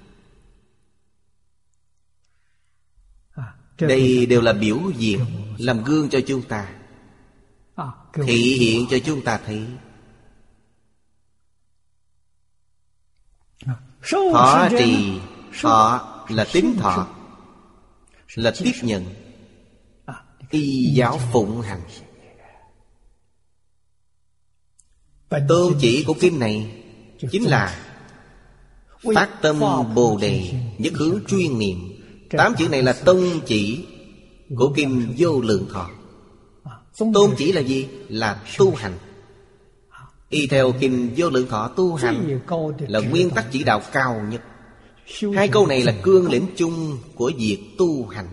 Đây đều là biểu diễn, làm gương cho chúng ta, thị hiện cho chúng ta thấy. Thọ trì, thọ là tín thọ, là tiếp nhận, y giáo phụng hành. Tôn chỉ của kinh này chính là phát tâm Bồ Đề, nhất hướng chuyên niệm. 8 chữ này là tôn chỉ của kinh Vô Lượng Thọ. Tôn chỉ là gì? Là tu hành. Y theo kinh Vô Lượng Thọ, tu hành là nguyên tắc chỉ đạo cao nhất. 2 câu này là cương lĩnh chung của việc tu hành.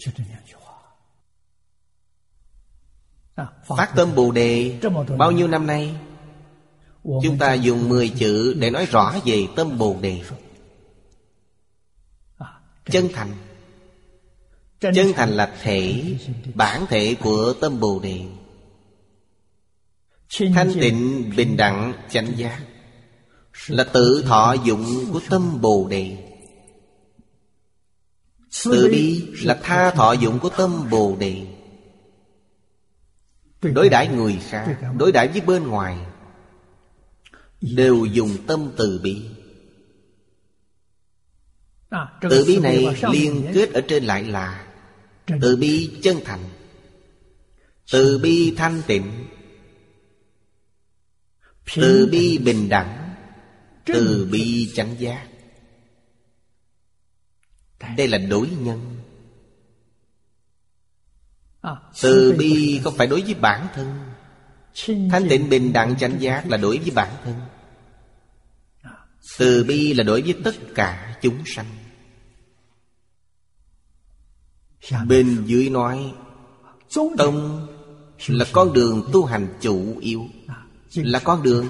Phát tâm Bồ Đề bao nhiêu năm nay, chúng ta dùng 10 chữ để nói rõ về tâm Bồ Đề. Chân thành. Chân thành là thể, bản thể của tâm Bồ Đề. Thanh tịnh, bình đẳng, chánh giác là tự thọ dụng của tâm Bồ Đề. Từ bi là tha thọ dụng của tâm Bồ Đề. Đối đãi người khác, đối đãi với bên ngoài đều dùng tâm từ bi. Từ bi này liên kết ở trên lại là từ bi chân thành, từ bi thanh tịnh, từ bi bình đẳng, từ bi chánh giác. Đây là đối nhân. Từ bi không phải đối với bản thân. Thanh tịnh bình đẳng chánh giác là đối với bản thân. Từ bi là đối với tất cả chúng sanh. Bên dưới nói tông là con đường tu hành chủ yếu, là con đường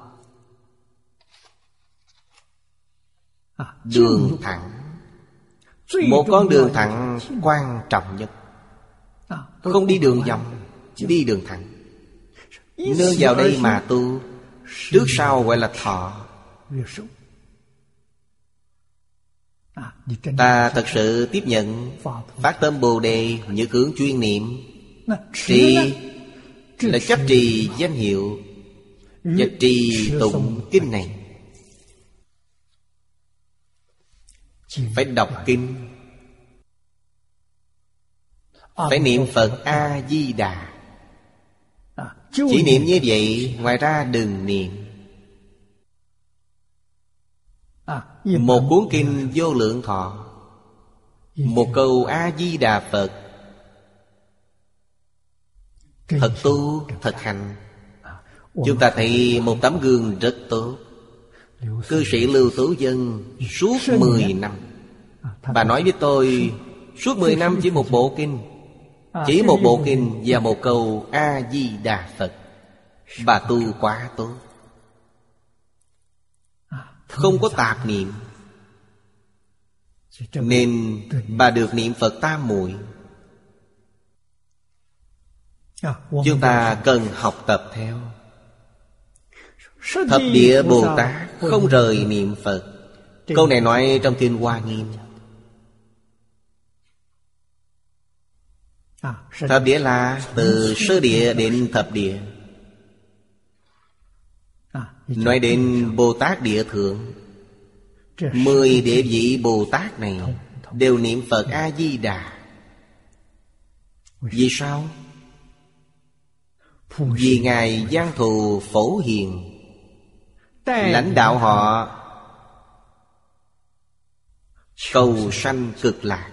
thẳng. Một con đường thẳng quan trọng nhất. Không đi đường vòng, đi đường thẳng. Nương vào đây mà tu, trước sau gọi là thọ. Ta thật sự tiếp nhận phát tâm Bồ Đề, như hướng chuyên niệm. Trì là chấp trì danh hiệu và trì tụng kinh này. Phải đọc kinh, phải niệm Phật A-di-đà. Chỉ niệm như vậy, ngoài ra đừng niệm. Một cuốn kinh Vô Lượng Thọ, một câu A-di-đà Phật, thật tu, thật hành. Chúng ta thấy một tấm gương rất tốt. Cư sĩ Lưu Tú Vân suốt 10 năm. Bà nói với tôi, suốt 10 năm chỉ một bộ kinh, chỉ một bộ kinh và một câu A-di-đà Phật. Bà tu quá tốt, không có tạp niệm, nên bà được niệm Phật tam muội. Chúng ta cần học tập theo. Thập địa Bồ Tát không rời niệm Phật. Câu này nói trong kinh Hoa Nghiêm. Thập địa là từ sơ địa đến thập địa. Nói đến Bồ Tát địa thượng, 10 địa vị Bồ Tát này đều niệm Phật A-di-đà. Vì sao? Vì Ngài Giang Thù Phổ Hiền lãnh đạo họ cầu sanh cực lạc.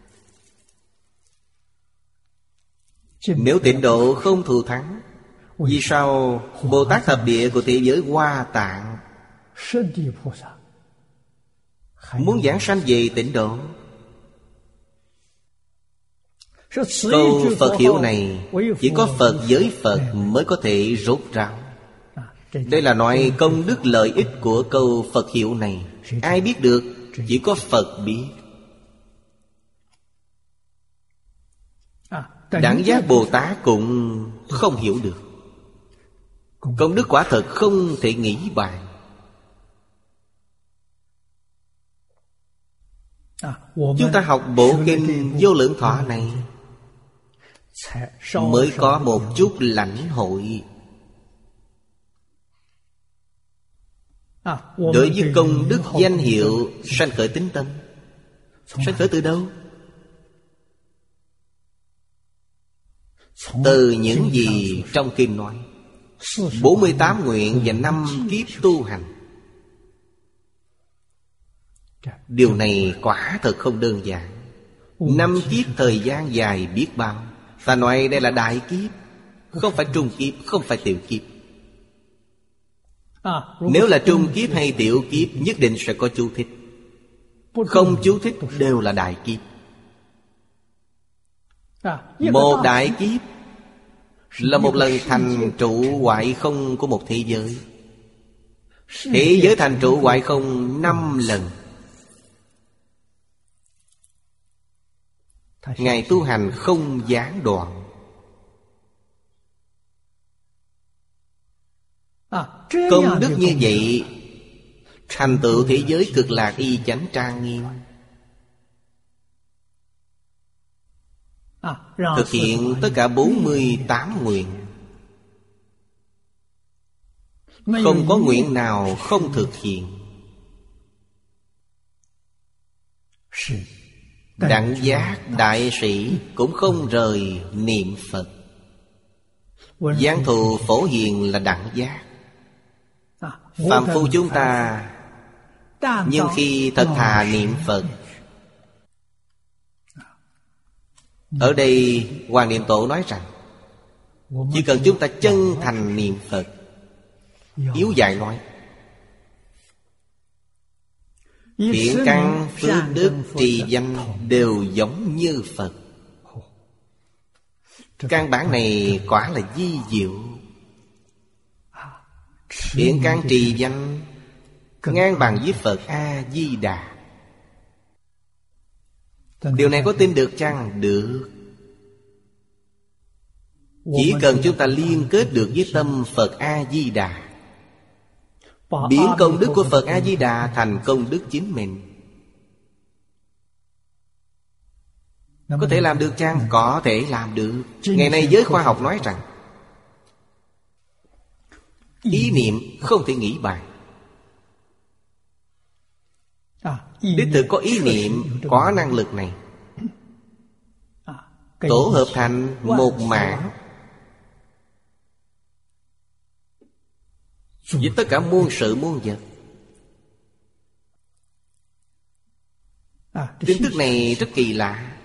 Nếu tịnh độ không thù thắng, vì sao Bồ Tát thập địa của thế giới Hoa Tạng muốn giảng sanh về tịnh độ? Câu Phật hiệu này chỉ có Phật giới Phật mới có thể rốt ráo. Đây là nói công đức lợi ích của câu Phật hiệu này. Ai biết được? Chỉ có Phật biết. Đẳng giác Bồ Tát cũng không hiểu được. Công đức quả thật không thể nghĩ bàn. Chúng ta học bộ kinh Vô Lượng Thọ này mới có một chút lãnh hội. Đối với công đức danh hiệu sanh khởi tín tâm. Sanh khởi từ đâu? Từ những gì trong kinh nói. 48 nguyện và 5 kiếp tu hành. Điều này quả thật không đơn giản. 5 kiếp thời gian dài biết bao. Ta nói đây là đại kiếp, không phải trung kiếp, không phải tiểu kiếp. Nếu là trung kiếp hay tiểu kiếp nhất định sẽ có chú thích. Không chú thích đều là đại kiếp. Một đại kiếp là một lần thành trụ hoại không của một thế giới. Thế giới thành trụ hoại không 5 lần. Ngài tu hành không gián đoạn. Công đức như vậy thành tựu thế giới cực lạc y chánh trang nghiêm. Thực hiện tất cả 48 nguyện. Không có nguyện nào không thực hiện. Đẳng giác đại sĩ cũng không rời niệm Phật. Giang thù phổ hiền là đẳng giác. Phàm phu chúng ta nhưng khi thật thà niệm Phật. Ở đây Hoàng Niệm Tổ nói rằng chỉ cần chúng ta chân thành niệm Phật. Yếu dạy nói thiện căn phước đức trì danh đều giống như Phật. Căn bản này quả là vi diệu. Thiện căn trì danh ngang bằng với Phật A-di-đà. Điều này có tin được chăng? Được. Chỉ cần chúng ta liên kết được với tâm Phật A-di-đà, biến công đức của Phật A-di-đà thành công đức chính mình. Có thể làm được chăng? Có thể làm được. Ngày nay giới khoa học nói rằng ý niệm không thể nghĩ bàn. Đích thực có ý niệm, có năng lực này, tổ hợp thành một mảng với tất cả muôn sự muôn vật. Tin tức này rất kỳ lạ.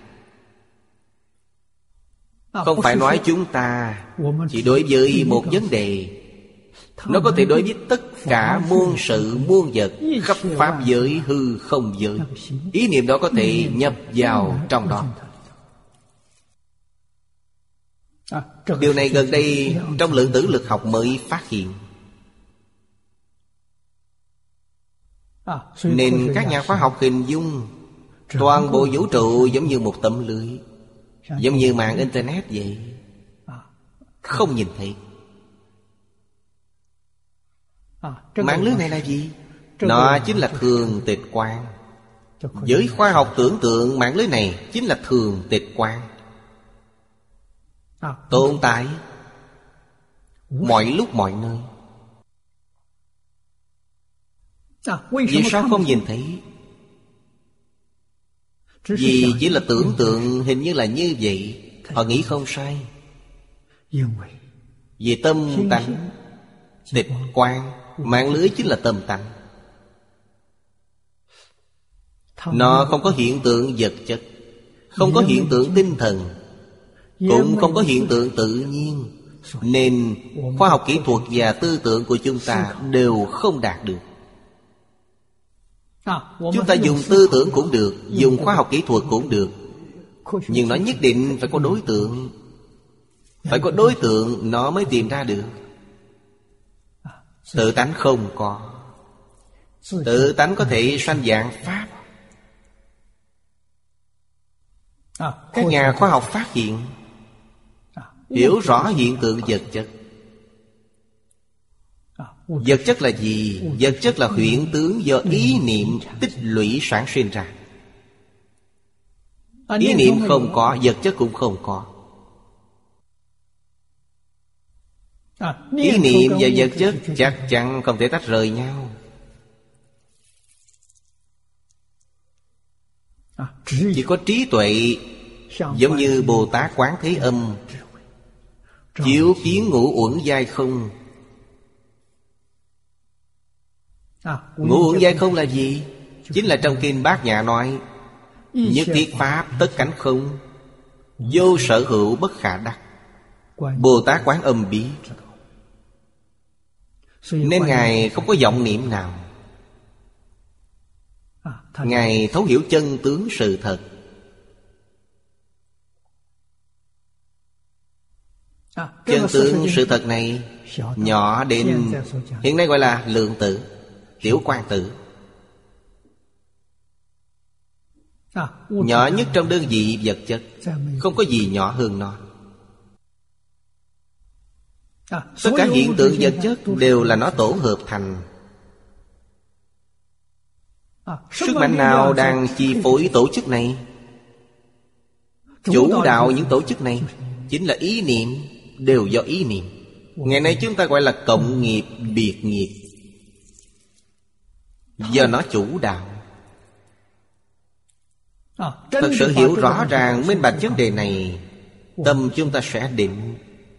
Không phải nói chúng ta chỉ đối với một vấn đề. Nó có thể đối với tất cả muôn sự muôn vật, khắp pháp giới hư không giới. Ý niệm đó có thể nhập vào trong đó. Điều này gần đây trong lượng tử lực học mới phát hiện. Nên các nhà khoa học hình dung toàn bộ vũ trụ giống như một tấm lưới, giống như mạng Internet vậy. Không nhìn thấy. Mạng lưới này là gì? Nó chính là thường tịch quang. Giới khoa học tưởng tượng mạng lưới này chính là thường tịch quang, tồn tại mọi lúc mọi nơi. Vì sao không nhìn thấy? Vì chỉ là tưởng tượng, hình như là như vậy. Họ nghĩ không sai. Vì tâm tánh tịch quang, mạng lưới chính là tâm tánh. Nó không có hiện tượng vật chất, không có hiện tượng tinh thần, cũng không có hiện tượng tự nhiên. Nên khoa học kỹ thuật và tư tưởng của chúng ta đều không đạt được. Chúng ta dùng tư tưởng cũng được, dùng khoa học kỹ thuật cũng được, nhưng nó nhất định phải có đối tượng. Phải có đối tượng nó mới tìm ra được. Tự tánh không có. Tự tánh có thể sanh dạng pháp. Các nhà khoa học phát hiện, hiểu rõ hiện tượng vật chất. Vật chất là gì? Vật chất là hiện tướng do ý niệm tích lũy sản sinh ra. Ý niệm không có, vật chất cũng không có. Ý niệm và vật chất chắc chắn không thể tách rời nhau. Chỉ có trí tuệ giống như Bồ Tát Quán Thế Âm chiếu kiến ngũ uẩn giai không. Ngũ uẩn giai không là gì? Chính là trong kinh Bát Nhã nói nhất thiết pháp tất cánh không, vô sở hữu bất khả đắc. Bồ Tát Quán Âm biết, nên Ngài không có vọng niệm nào. Ngài thấu hiểu chân tướng sự thật. Chân tướng sự thật này nhỏ đến hiện nay gọi là lượng tử, tiểu quang tử. Nhỏ nhất trong đơn vị vật chất, không có gì nhỏ hơn nó. Tất cả hiện tượng vật chất đều là nó tổ hợp thành. Sức mạnh nào đang chi phối tổ chức này? Chủ đạo những tổ chức này chính là ý niệm, đều do ý niệm. Ngày nay chúng ta gọi là cộng nghiệp, biệt nghiệp, do nó chủ đạo. Thật sự hiểu rõ ràng minh bạch vấn đề này, tâm chúng ta sẽ định.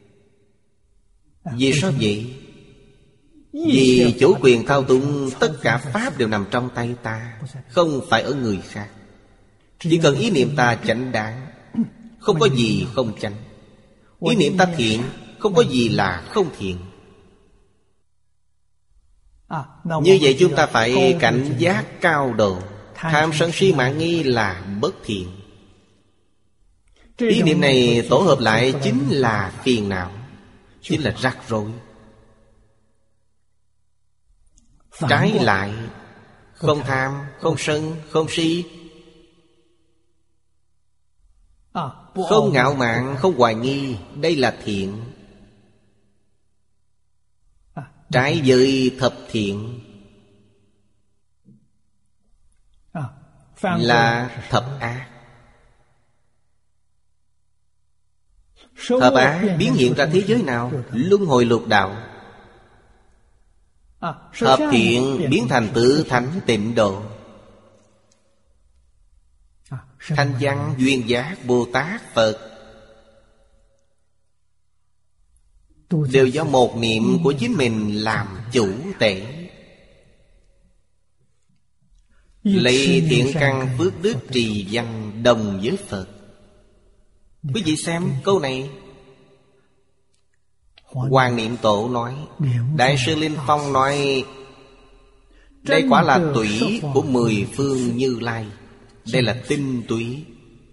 Vì sao vậy? Vì chủ quyền thao túng tất cả pháp đều nằm trong tay ta, không phải ở người khác. Chỉ cần ý niệm ta chánh đáng, không có gì không chánh. Ý niệm ta thiện, không có gì là không thiện. Như vậy chúng ta phải cảnh giác cao độ. Tham sân si mạng nghi là bất thiện. Ý niệm này tổ hợp lại chính là phiền não, chính là rắc rối. Trái lại, không tham, không sân, không si, không ngạo mạn, không hoài nghi, đây là thiện. Trái với thập thiện là thập ác. Thập ác biến hiện ra thế giới nào? Luân hồi lục đạo. Thập thiện biến thành tự thánh tịnh độ. Thanh văn, duyên giác, Bồ Tát, Phật đều do một niệm của chính mình làm chủ tể. Lấy thiện căn phước đức trì danh đồng với Phật. Quý vị xem câu này, Hoàng Niệm Tổ nói, Đại sư Linh Phong nói, đây quả là tủy của 10 phương Như Lai. Đây là tinh túy.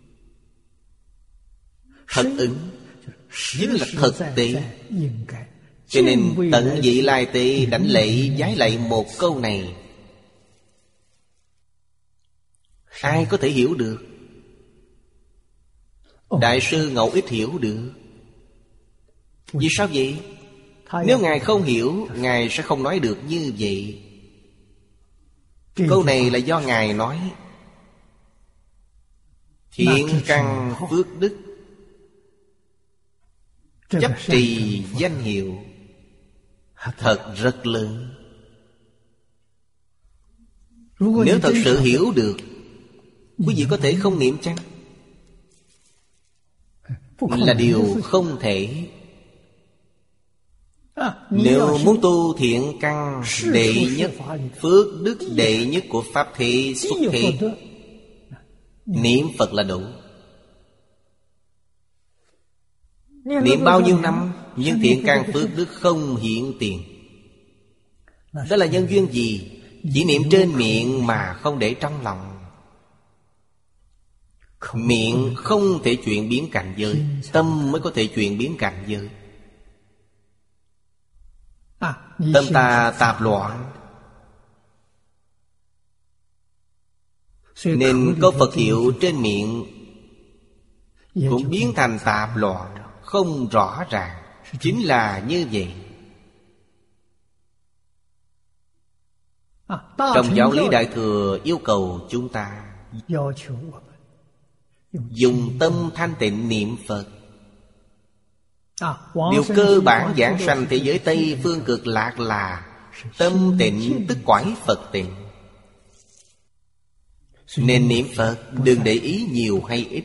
Thật ứng, chính là thực tế. Cho nên tận vị lai tế đảnh lễ giái lạy một câu này. Ai có thể hiểu được? Đại sư Ngẫu Ích hiểu được. Vì sao vậy? Nếu Ngài không hiểu, Ngài sẽ không nói được như vậy. Câu này là do Ngài nói. Thiện căn phước đức chấp trì danh hiệu thật rất lớn. Nếu thật sự hiểu được, quý vị có thể không niệm chăng? Là điều không thể. Nếu muốn tu thiện căn đệ nhất, phước đức đệ nhất của Pháp thế xuất thế, niệm Phật là đủ. Niệm bao nhiêu năm, nhưng thiện căn phước đức không hiện tiền. Đó là nhân duyên gì? Chỉ niệm trên miệng mà không để trong lòng. Miệng không thể chuyển biến cảnh giới, tâm mới có thể chuyển biến cảnh giới. Tâm ta tạp loạn, nên câu Phật hiệu trên miệng cũng biến thành tạp loạn, không rõ ràng. Chính là như vậy. Trong giáo lý Đại Thừa yêu cầu chúng ta dùng tâm thanh tịnh niệm Phật. Điều cơ bản giảng sanh thế giới Tây phương cực lạc là tâm tịnh tức cõi Phật tịnh. Nên niệm Phật đừng để ý nhiều hay ít.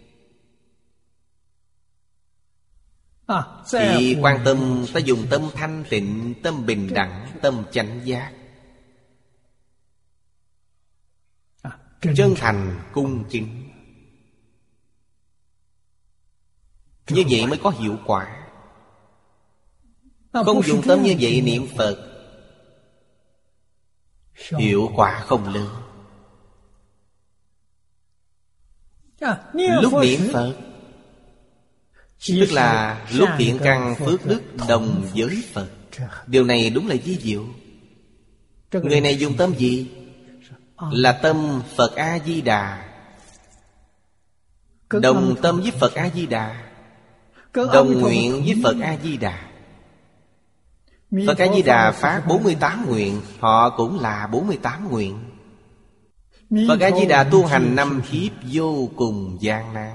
Chỉ quan tâm ta dùng tâm thanh tịnh, tâm bình đẳng, tâm chánh giác, chân thành cung kính. Như vậy mới có hiệu quả. Không dùng tâm như vậy niệm Phật, hiệu quả không lớn. Lúc niệm Phật tức là lúc thiện căn phước đức đồng với Phật. Điều này đúng là vi diệu. Người này dùng tâm gì? Là tâm Phật A-di-đà. Đồng tâm với Phật A-di-đà, đồng nguyện với Phật A-di-đà. Phật A-di-đà phát 48 nguyện, họ cũng là 48 nguyện. Phật A-di-đà tu hành 5 kiếp vô cùng gian nan.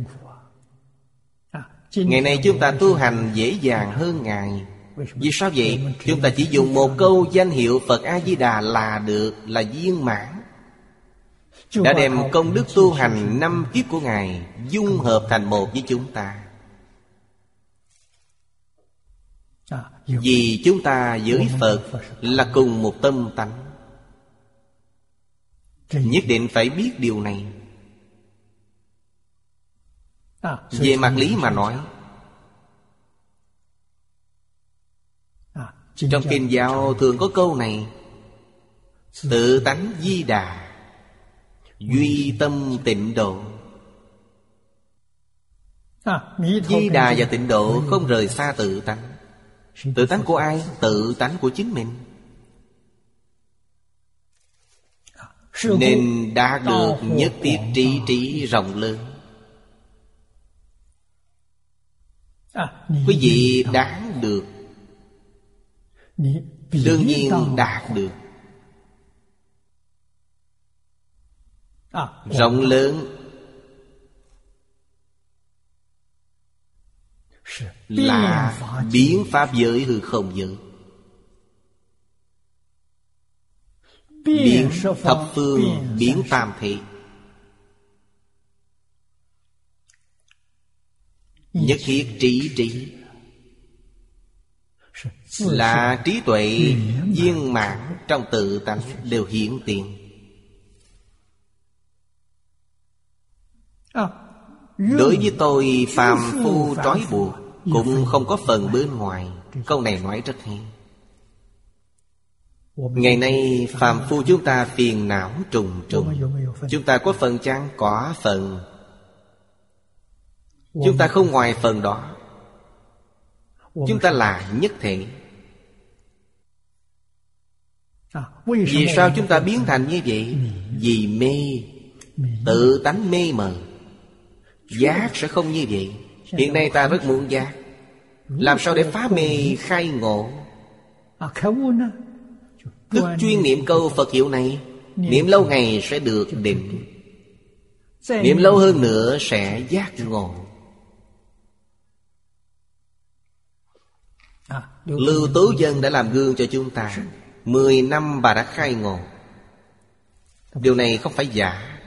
Ngày nay chúng ta tu hành dễ dàng hơn Ngài. Vì sao vậy? Chúng ta chỉ dùng một câu danh hiệu Phật A-di-đà là được, là viên mãn. Đã đem công đức tu hành 5 kiếp của Ngài dung hợp thành một với chúng ta. Vì chúng ta với Phật là cùng một tâm tánh. Nhất định phải biết điều này. Về mặt lý mà nói, trong kinh giáo thường có câu này: tự tánh di đà, duy tâm tịnh độ. Di đà và tịnh độ không rời xa tự tánh. Tự tánh của ai? Tự tánh của chính mình. Nên đã được nhất thiết trí trí rộng lớn. Quý vị đáng được, đương nhiên đạt được. Rộng lớn là biến pháp giới hư không giới, biến thập phương, biến tam thể. Nhất thiết trí trí là trí tuệ viên mãn trong tự tánh đều hiển tiền. Đối với tôi phàm phu trói buộc cũng không có phần bên ngoài. Câu này nói rất hay. Ngày nay phàm phu chúng ta phiền não trùng trùng. Chúng ta có phần chăng? Có phần. Chúng ta không ngoài phần đó. Chúng ta là nhất thể. Vì sao chúng ta biến thành như vậy? Vì mê. Tự tánh mê mờ. Giác sẽ không như vậy. Hiện nay ta rất muốn giác. Làm sao để phá mê khai ngộ? Thức chuyên niệm câu Phật hiệu này. Niệm lâu ngày sẽ được định. Niệm lâu hơn nữa sẽ giác ngộ. Lưu Tố Dân đã làm gương cho chúng ta. 10 năm bà đã khai ngộ. Điều này không phải giả.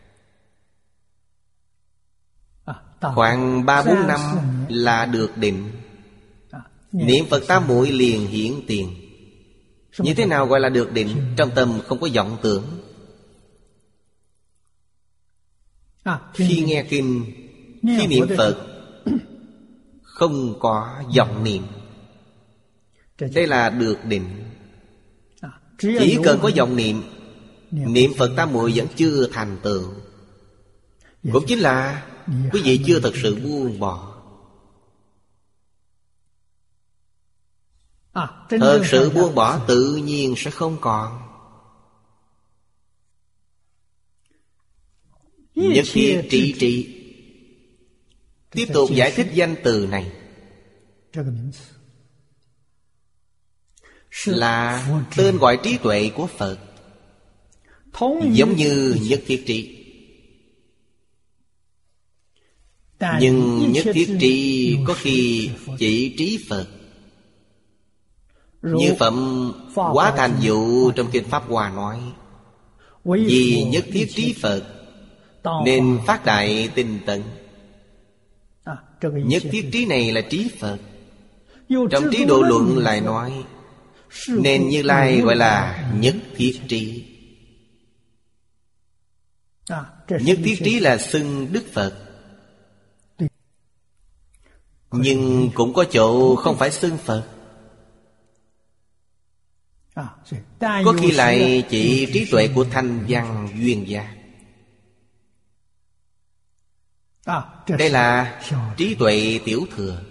Khoảng 3-4 năm là được định. Niệm Phật Tam Muội liền hiển tiền. Như thế nào gọi là được định? Trong tâm không có vọng tưởng. Khi nghe kinh, khi niệm Phật không có vọng niệm. Đây là được định. Chỉ cần có vọng niệm, niệm Phật Tam Muội vẫn chưa thành tựu. Cũng chính là quý vị chưa thật sự buông bỏ. Thật sự buông bỏ tự nhiên sẽ không còn. Nhất thiết trị trị. Tiếp tục giải thích danh từ này là tên gọi trí tuệ của Phật. Giống như nhất thiết trị. Nhưng nhất thiết trí có khi chỉ trí Phật. Như phẩm Hóa Thành Dụ trong Kinh Pháp Hoa nói: vì nhất thiết trí Phật nên phát đại tinh tấn. Nhất thiết trí này là trí Phật. Trong Trí Độ Luận lại nói nên Như Lai gọi là nhất thiết trí. Nhất thiết trí là xưng Đức Phật. Nhưng cũng có chỗ không phải xưng Phật. Có khi lại chỉ trí tuệ của thanh văn duyên giác. Đây là trí tuệ tiểu thừa.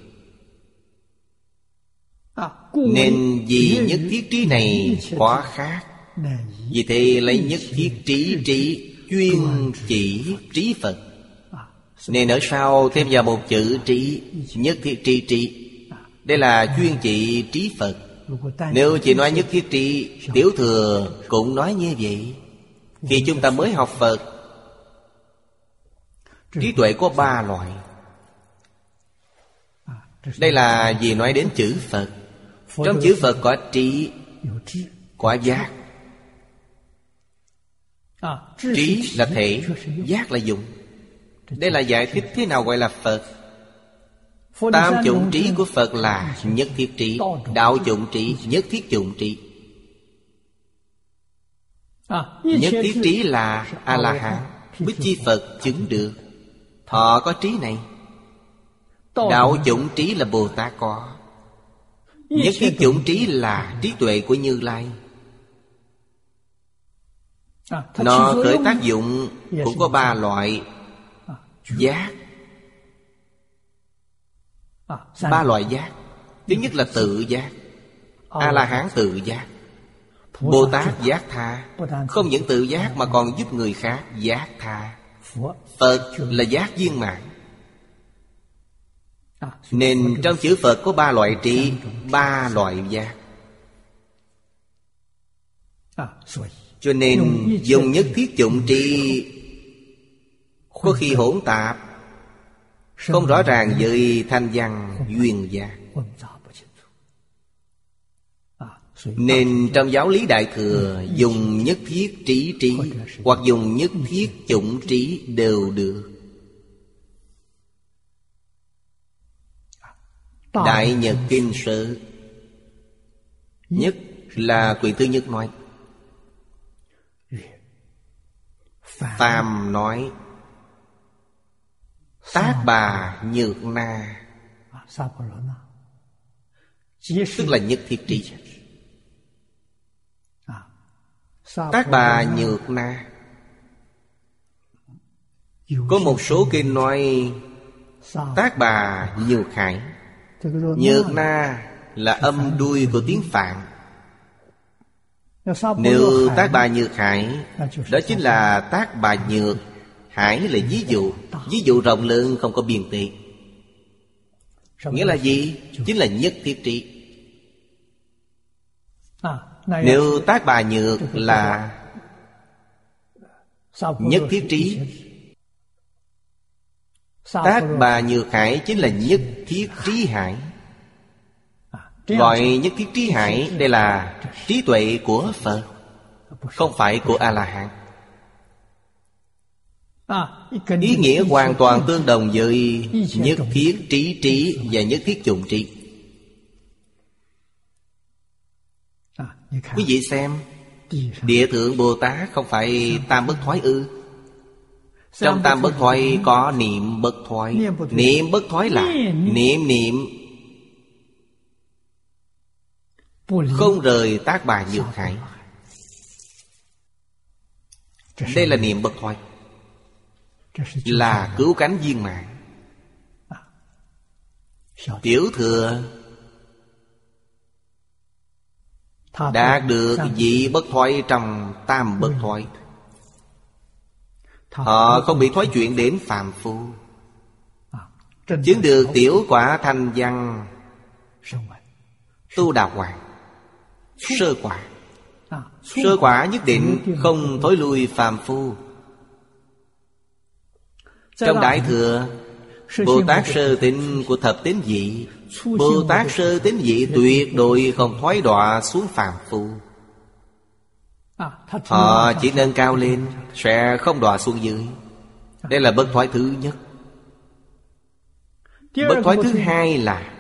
Nên vì nhất thiết trí này quá khác, vì thế lấy nhất thiết trí trí chuyên chỉ trí Phật. Nên ở sau thêm vào một chữ trí, nhất thiết trí trí. Đây là chuyên chỉ trí Phật. Nếu chỉ nói nhất thiết trí tiểu thừa cũng nói như vậy. Khi chúng ta mới học Phật, trí tuệ có 3 loại. Đây là vì nói đến chữ Phật. Trong chữ Phật có trí, có giác. Trí là thể, giác là dụng. Đây là giải thích thế nào gọi là Phật. Tam chủng trí của Phật là nhất thiết trí, đạo chủng trí, nhất thiết chủng trí. Nhất thiết trí là A-la-hán, Bích Chi Phật chứng được. Thọ có trí này. Đạo chủng trí là Bồ Tát có. Nhất thiết chủng trí là trí tuệ của Như Lai. Nó khởi tác dụng cũng có 3 loại. Giác. 3 loại giác. Thứ nhất là tự giác. A-la-hán tự giác. Bồ Tát giác tha. Không những tự giác mà còn giúp người khác giác tha. Phật là giác viên mãn. Nên trong chữ Phật có 3 loại trí, 3 loại giác. Cho nên dùng nhất thiết chủng trí có khi hỗn tạp, không rõ ràng với thanh văn duyên giác. Nên trong giáo lý Đại Thừa dùng nhất thiết trí trí hoặc dùng nhất thiết chủng trí đều được. Đại Nhật Kinh Sơ nhất là quyển thứ nhất nói. Phàm nói Tác Bà Nhược Na, tức là nhất thiết trí. Tác Bà Nhược Na. Có một số kinh nói Tác Bà Nhược Hải. Nhược Na là âm đuôi của tiếng Phạn. Nếu Tác Bà Nhược Hải, đó chính là Tác Bà Nhược. Hải là ví dụ. Ví dụ rộng lượng không có biên tị. Nghĩa là gì? Chính là nhất thiết trí. Nếu Tác Bà Nhược là nhất thiết trí, Tác Bà Nhược Hải chính là nhất thiết trí hải. Gọi nhất thiết trí hải đây là trí tuệ của Phật, không phải của A-la-hán. Ý nghĩa hoàn toàn tương đồng với nhất thiết trí trí và nhất thiết chủng trí. Quý vị xem, Địa Thượng Bồ Tát không phải tam bất thoái ư? Trong tam bất thoái có niệm bất thoái. Niệm bất thoái là niệm không rời Tác Bà Nhược Hải. Đây là niệm bất thoái, là cứu cánh viên mãn. Tiểu thừa đạt được vị bất thoái trong tam bất thoái. Họ không bị thoái chuyển đến phàm phu, chứng được tiểu quả thanh văn tu đà hoàng. Sơ quả. Sơ quả nhất định không thối lui phàm phu. Trong Đại Thừa Bồ Tát sơ tịnh của thập tín vị, Bồ Tát sơ tín vị tuyệt đối không thoái đọa xuống phàm phu. Họ chỉ nâng cao lên, sẽ không đọa xuống dưới. Đây là bất thoái thứ nhất. Bất thoái thứ hai là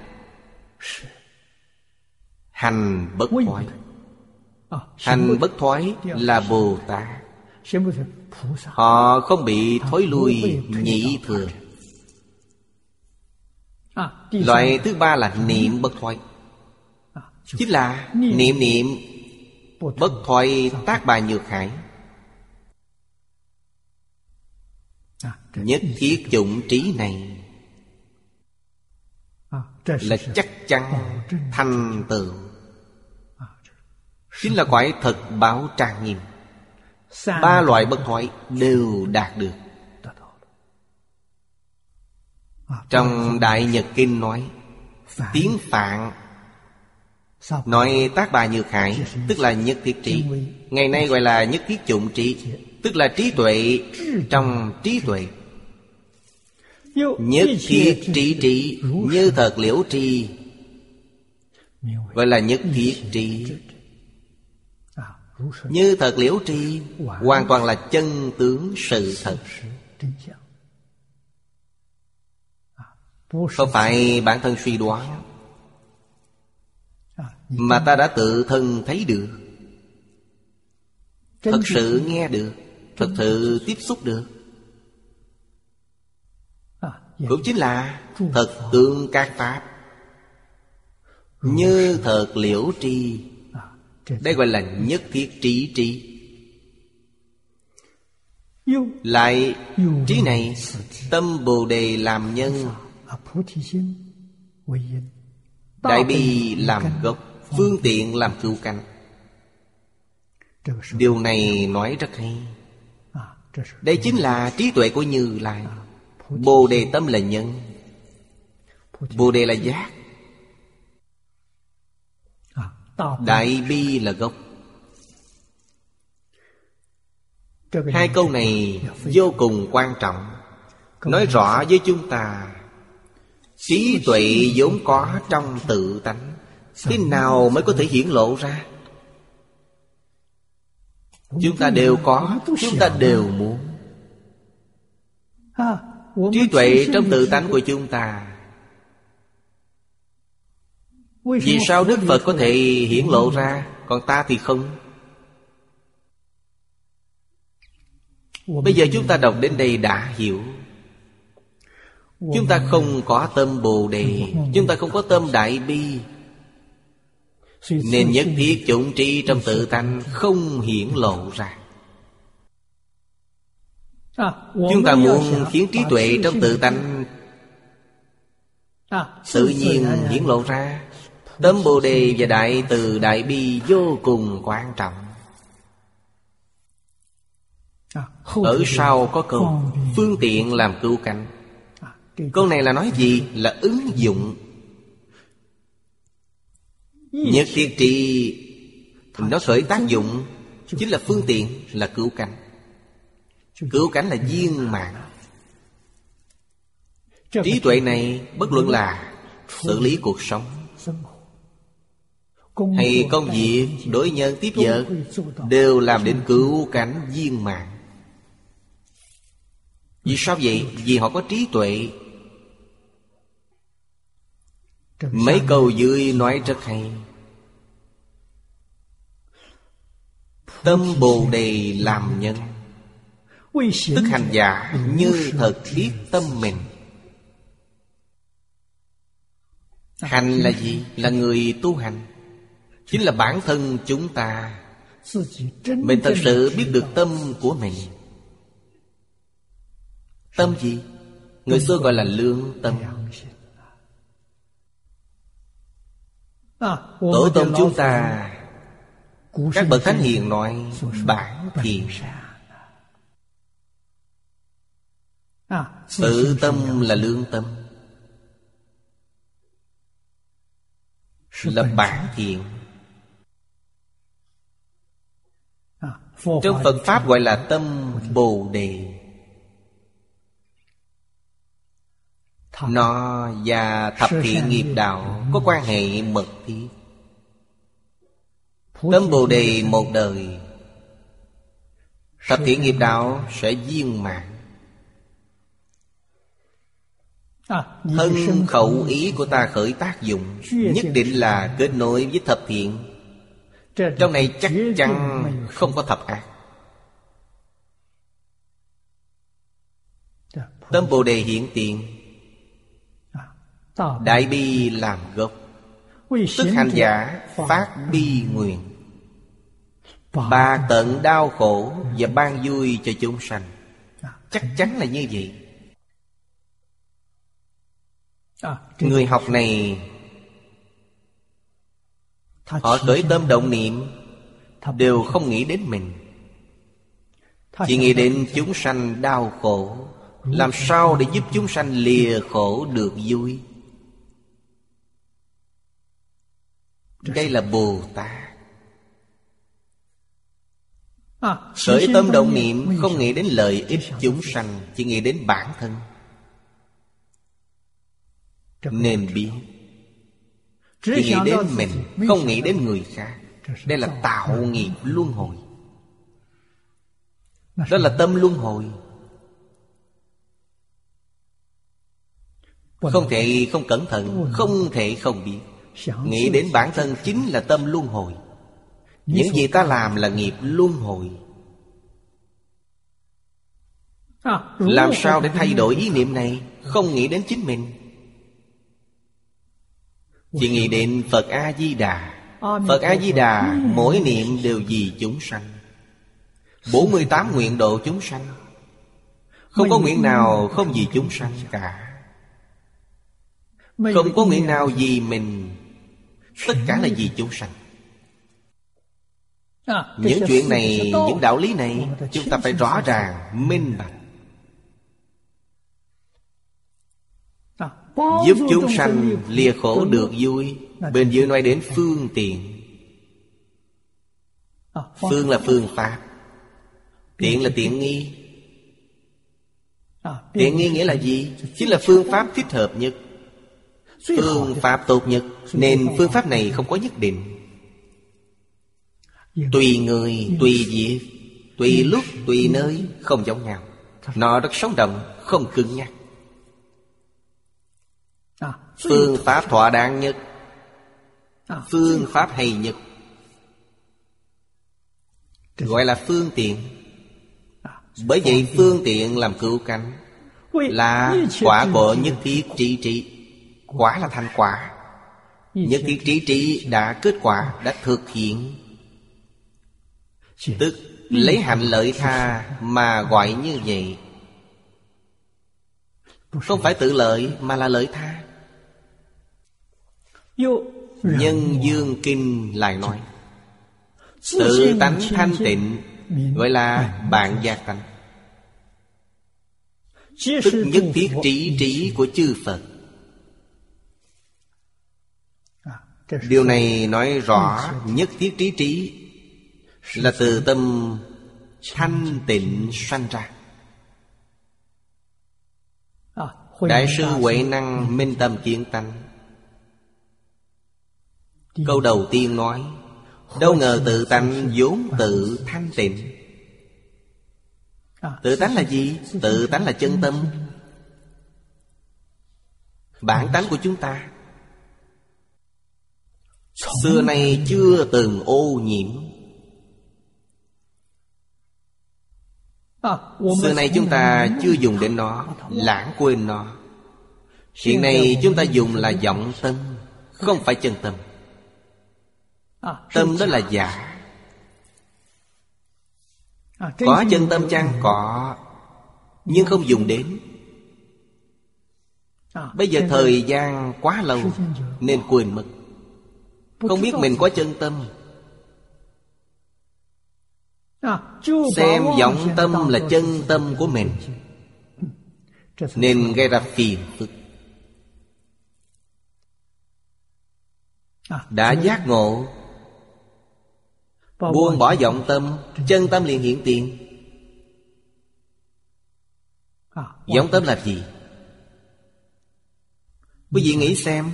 hành bất thoái. Hành bất thoái là Bồ Tát. Họ không bị thối lui nhị thừa. Loại thứ ba là niệm bất thoái. Chính là niệm bất thoái Tác Bà Nhược Hải. Nhất thiết chủng trí này là chắc chắn thành tựu, chính là cõi thật báo trang nghiêm. Ba loại bất thoái đều đạt được. Trong Đại Nhật Kinh nói tiếng Phạn nói Tác Bà Nhược Hải, tức là nhất thiết trí. Ngày nay gọi là nhất thiết chủng trí, tức là trí tuệ trong trí tuệ. Nhất thiết trí trí, như thật liễu tri, gọi là nhất thiết trí. Như thật liễu tri hoàn toàn là chân tướng sự thật, không phải bản thân suy đoán, mà ta đã tự thân thấy được, thật sự nghe được, thật sự tiếp xúc được. Cũng chính là thật tướng các pháp, như thật liễu tri. Đây gọi là nhất thiết trí trí. Lại trí này, tâm Bồ Đề làm nhân, Đại Bi làm gốc, phương tiện làm cửu cánh. Điều này nói rất hay. Đây chính là trí tuệ của Như Lai. Bồ Đề tâm là nhân, Bồ Đề là giác, Đại Bi là gốc. Hai câu này vô cùng quan trọng, nói rõ với chúng ta trí tuệ vốn có trong tự tánh, thế nào mới có thể hiển lộ ra? Chúng ta đều có, chúng ta đều muốn. Trí tuệ trong tự tánh của chúng ta, vì sao Đức Phật có thể hiển lộ ra, còn ta thì không? Bây giờ chúng ta đọc đến đây đã hiểu. Chúng ta không có tâm Bồ Đề, chúng ta không có tâm Đại Bi, nên nhất thiết chủng trí trong tự tánh không hiển lộ ra. Chúng ta muốn khiến trí tuệ trong tự tánh tự nhiên hiển lộ ra, tâm Bồ Đề và Đại Từ Đại Bi vô cùng quan trọng. Ở sau có câu phương tiện làm cửu cánh. Câu này là nói gì? Là ứng dụng. Nhất thiết trí nó khởi tác dụng, chính là phương tiện, là cửu cánh. Cửu cánh là viên mãn. Trí tuệ này bất luận là xử lý cuộc sống hay công việc, đối nhân tiếp vật, đều làm đến cửu cánh viên mãn. Vì sao vậy? Vì họ có trí tuệ. Mấy câu dưới nói rất hay. Tâm Bồ Đề làm nhân, tức hành giả như thật biết tâm mình. Hành là gì? Là người tu hành, chính là bản thân chúng ta. Mình thật sự biết được tâm của mình. Tâm gì? Người xưa gọi là lương tâm. Tổ tông chúng ta, các bậc thánh hiền nói bản thiện. Tự tâm là lương tâm, là bản thiện. Trong Phật Pháp gọi là tâm Bồ Đề. Nó và thập thiện nghiệp đạo có quan hệ mật thiết. Tâm Bồ Đề một đời, thập thiện nghiệp đạo sẽ viên mãn. Thân khẩu ý của ta khởi tác dụng, nhất định là kết nối với thập thiện. Trong này chắc chắn không có thập ác. Tâm Bồ Đề hiển tiền, đại bi làm gốc, tức hành giả phát bi nguyện, ba tận đau khổ và ban vui cho chúng sanh. Chắc chắn là như vậy. Người học này, họ khởi tâm động niệm đều không nghĩ đến mình, chỉ nghĩ đến chúng sanh đau khổ. Làm sao để giúp chúng sanh lìa khổ được vui? Đây là Bồ Tát. Khởi tâm động niệm không nghĩ đến lợi ích chúng sanh, chỉ nghĩ đến bản thân. Nên biết, chỉ nghĩ đến mình, không nghĩ đến người khác. Đây là tạo nghiệp luân hồi. Đó là tâm luân hồi. Không thể không cẩn thận, không thể không biết. Nghĩ đến bản thân chính là tâm luân hồi. Những gì ta làm là nghiệp luân hồi. Làm sao để thay đổi ý niệm này? Không nghĩ đến chính mình, chỉ nghĩ đến Phật A-di-đà. Phật A-di-đà mỗi niệm đều vì chúng sanh. 48 nguyện độ chúng sanh, không có nguyện nào không vì chúng sanh cả. Không có nguyện nào vì mình, tất cả là vì chúng sanh. Những chuyện này, những đạo lý này chúng ta phải rõ ràng, minh bạch, giúp chúng sanh lìa khổ được vui. Bên dưới nói đến phương tiện. Phương là phương pháp, tiện là tiện nghi. Tiện nghi nghĩa là gì? Chính là phương pháp thích hợp nhất, phương pháp tốt nhất. Nên phương pháp này không có nhất định, tùy người, tùy việc, tùy lúc, tùy nơi, không giống nhau. Nó rất sống động, không cứng nhắc. Phương pháp thỏa đáng nhất, phương pháp hay nhất, gọi là phương tiện. Bởi vậy phương tiện làm cứu cánh, là quả của nhất thiết trị trị. Quả là thành quả. Nhất thiết trị trị đã kết quả, đã thực hiện. Tức lấy hạnh lợi tha mà gọi như vậy. Không phải tự lợi mà là lợi tha. Nhân Dương Kinh lại nói, tự tánh thanh tịnh gọi là bạn gia tánh, tức nhất thiết trị trị của chư Phật. Điều này nói rõ nhất thiết trí trí là từ tâm thanh tịnh sanh ra. Đại sư Huệ Năng minh tâm kiến tánh, câu đầu tiên nói, đâu ngờ tự tánh vốn tự thanh tịnh. Tự tánh là gì? Tự tánh là chân tâm, bản tánh của chúng ta. Xưa nay chưa từng ô nhiễm. Xưa nay chúng ta chưa dùng đến nó, lãng quên nó. Hiện nay chúng ta dùng là vọng tâm, không phải chân tâm. Tâm đó là giả. Có chân tâm chăng? Có, nhưng không dùng đến. Bây giờ thời gian quá lâu nên quên mất, không biết mình có chân tâm. Xem vọng tâm là chân tâm của mình, nên gây ra phiền phức. Đã giác ngộ, buông bỏ vọng tâm, chân tâm liền hiện tiền. Vọng tâm là gì? Quý vị nghĩ xem.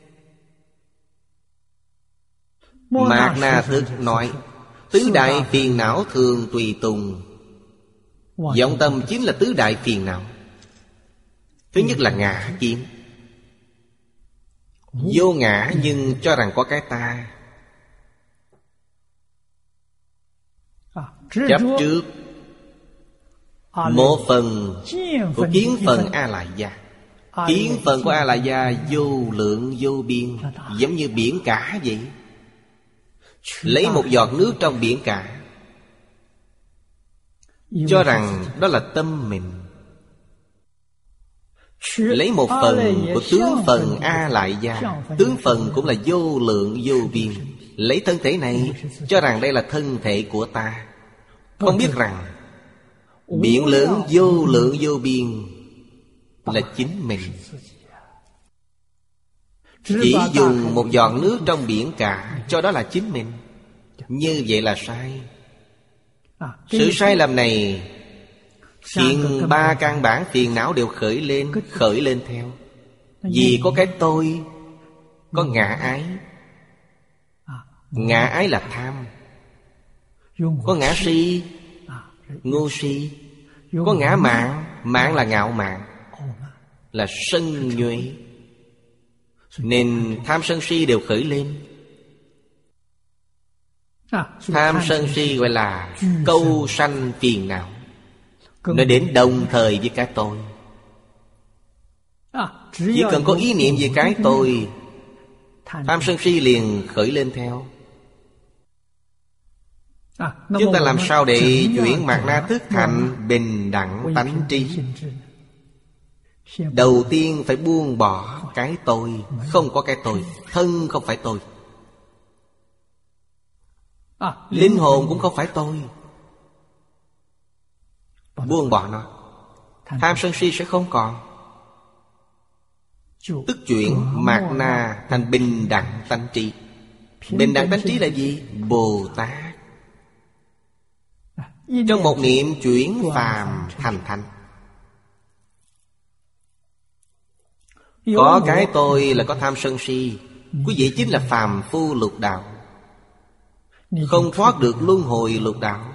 Mạt Na Thức nói tứ đại phiền não thường tùy tùng. Vọng tâm chính là tứ đại phiền não. Thứ nhất là ngã kiến. Vô ngã nhưng cho rằng có cái ta. Chấp trước một phần của kiến phần A-lại gia. Kiến phần của A-lại gia vô lượng vô biên, giống như biển cả vậy. Lấy một giọt nước trong biển cả, cho rằng đó là tâm mình. Lấy một phần của tướng phần A-lại gia. Tướng phần cũng là vô lượng vô biên. Lấy thân thể này, cho rằng đây là thân thể của ta. Không biết rằng biển lớn vô lượng vô biên là chính mình. Chỉ dùng một giọt nước trong biển cả cho đó là chính mình. Như vậy là sai. Sự sai lầm này khiến ba căn bản phiền não đều khởi lên theo. Vì có cái tôi, có ngã ái. Ngã ái là tham. Có ngã si, ngu si. Có ngã mạn, mạn là ngạo mạn, là sân nhuệ. Nên tham sân si đều khởi lên. Tham sân si gọi là câu sanh phiền não. Nó đến đồng thời với cái tôi. Chỉ cần có ý niệm về cái tôi, tham sân si liền khởi lên theo. Chúng ta làm sao để chuyển Mạt Na Thức thành bình đẳng tánh trí? Đầu tiên phải buông bỏ cái tôi. Không có cái tôi. Thân không phải tôi. Linh hồn cũng không phải tôi. Buông bỏ nó, tham sân si sẽ không còn. Tức chuyển Mạt Na thành bình đẳng tánh trí. Bình đẳng tánh trí là gì? Bồ Tát. Trong một niệm chuyển phàm thành thánh. Có cái tôi là có tham sân si. Quý vị chính là phàm phu lục đạo, không thoát được luân hồi lục đạo.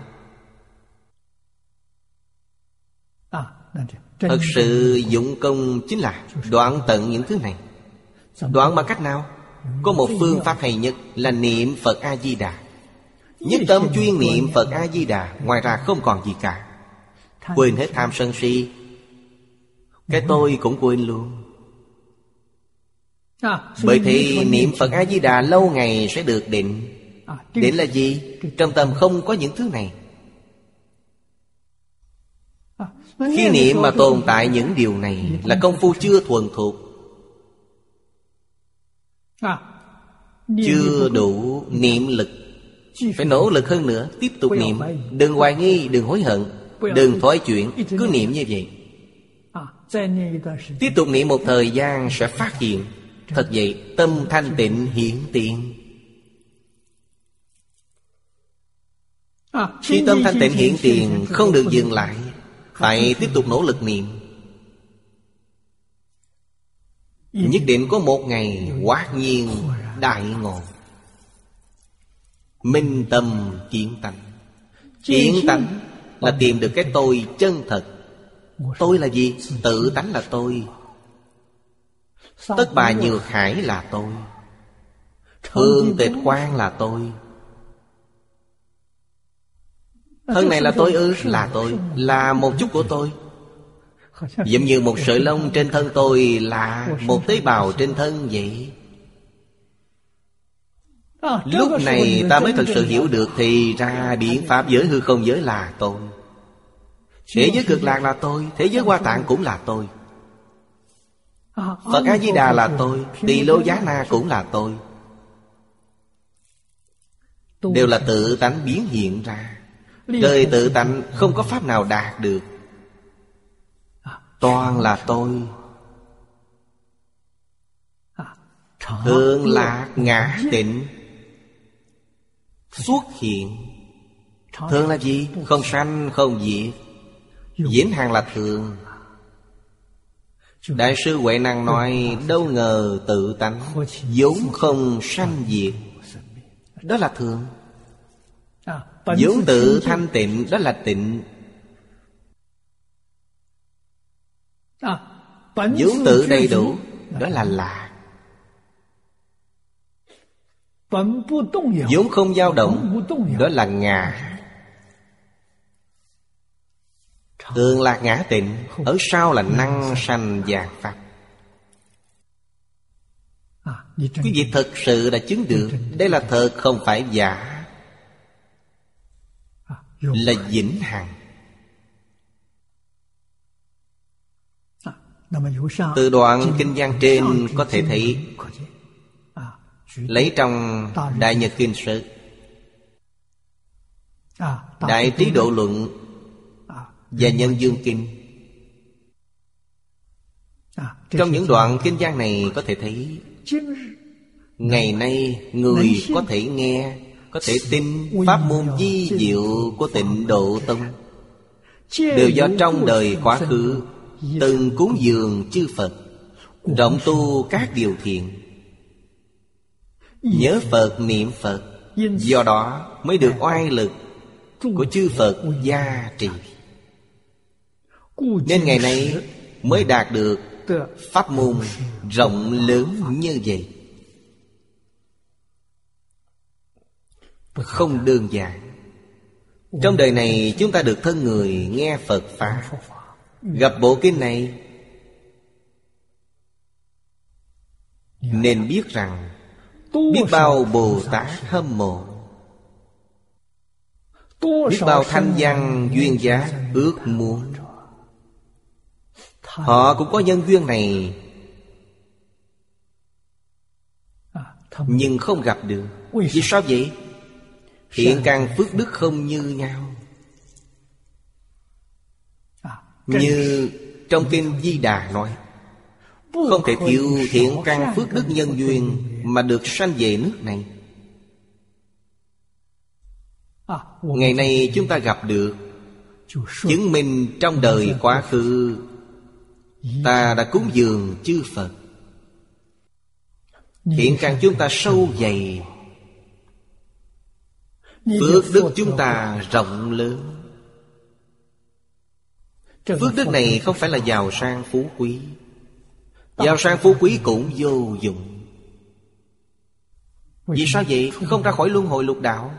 Thật sự dụng công chính là đoạn tận những thứ này. Đoạn bằng cách nào? Có một phương pháp hay nhất là niệm Phật A-di-đà. Nhất tâm chuyên niệm Phật A-di-đà. Ngoài ra không còn gì cả. Quên hết tham sân si. Cái tôi cũng quên luôn. Bởi thì niệm Phật A-di-đà lâu ngày sẽ được định. Định là gì? Trong tâm không có những thứ này. Khi niệm mà tồn tại những điều này là công phu chưa thuần thục, chưa đủ niệm lực. Phải nỗ lực hơn nữa. Tiếp tục niệm. Đừng hoài nghi, đừng hối hận, đừng thói chuyện. Cứ niệm như vậy. Tiếp tục niệm một thời gian sẽ phát hiện. Thật vậy, tâm thanh tịnh hiển tiện. Khi tâm thanh tịnh hiển tiện, không được dừng lại, phải tiếp tục nỗ lực niệm. Nhất định có một ngày hoát nhiên đại ngộ. Minh tâm kiến tánh. Kiến tánh là tìm được cái tôi chân thật. Tôi là gì? Tự tánh là tôi. Tất Bà Nhược Hải là tôi. Hương Tịch Quang là tôi. Thân này là tôi ư? Là tôi. Là một chút của tôi. Giống như một sợi lông trên thân tôi là một tế bào trên thân vậy. Lúc này ta mới thật sự hiểu được. Thì ra biển pháp giới hư không giới là tôi. Thế giới Cực Lạc là tôi. Thế giới Hoa Tạng cũng là tôi. Phật A-di-đà là tôi. Tỳ Lô Giá Na cũng là tôi. Đều là tự tánh biến hiện ra. Đời tự tánh không có pháp nào đạt được. Toàn là tôi. Thường lạc ngã tịnh xuất hiện. Thường là gì? Không sanh không diệt. Vĩnh hằng là thường. Đại sư Huệ Năng nói: đâu ngờ tự tánh vốn không sanh diệt. Đó là thường. Vốn tự thanh tịnh, đó là tịnh. Vốn tự đầy đủ, đó là lạc. vốn không dao động, đó là ngã. Tường lạc ngã tịnh, ở sau là năng sanh vạn pháp. Quý vị thật sự đã chứng được. Đây là thật, không phải giả, là vĩnh hằng. Từ đoạn kinh văn trên có thể thấy, lấy trong Đại Nhật Kinh Sự, Đại Trí Độ Luận và Nhân Dương Kinh. Trong những đoạn kinh văn này có thể thấy, ngày nay người có thể nghe, có thể tin pháp môn vi diệu của Tịnh Độ Tông, đều do trong đời quá khứ từng cúng dường chư Phật, rộng tu các điều thiện, nhớ Phật niệm Phật, do đó mới được oai lực của chư Phật gia trì. Nên ngày nay mới đạt được pháp môn rộng lớn như vậy. Không đơn giản. Trong đời này chúng ta được thân người nghe Phật Pháp, gặp bộ kinh này, nên biết rằng biết bao Bồ Tát hâm mộ, biết bao thanh văn duyên giác ước muốn. Họ cũng có nhân duyên này, nhưng không gặp được. Vì sao vậy? Thiện căn phước đức không như nhau. Như trong Kinh Di Đà nói, không thể thiếu thiện căn phước đức nhân duyên mà được sanh về nước này. Ngày nay chúng ta gặp được, chứng minh trong đời quá khứ ta đã cúng dường chư Phật. Thiện căn chúng ta sâu dày, phước đức chúng ta rộng lớn. Phước đức này không phải là giàu sang phú quý. Giàu sang phú quý cũng vô dụng. Vì sao vậy? Không ra khỏi luân hồi lục đạo.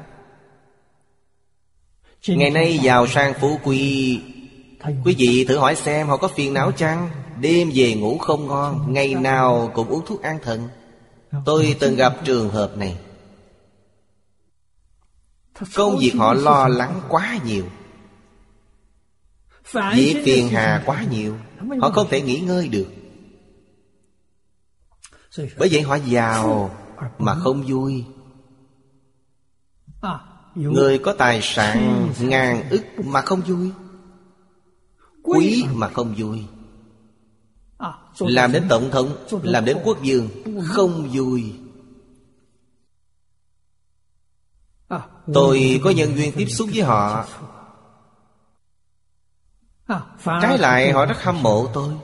Ngày nay giàu sang phú quý, quý vị thử hỏi xem họ có phiền não chăng? Đêm về ngủ không ngon, ngày nào cũng uống thuốc an thần. Tôi từng gặp trường hợp này. Công việc họ lo lắng quá nhiều, việc phiền hà quá nhiều, họ không thể nghỉ ngơi được. Bởi vậy họ giàu mà không vui. Người có tài sản ngàn ức mà không vui, quý mà không vui. Làm đến tổng thống, làm đến quốc vương, không vui. Tôi có nhân duyên tiếp xúc với họ, trái lại họ rất hâm mộ tôi.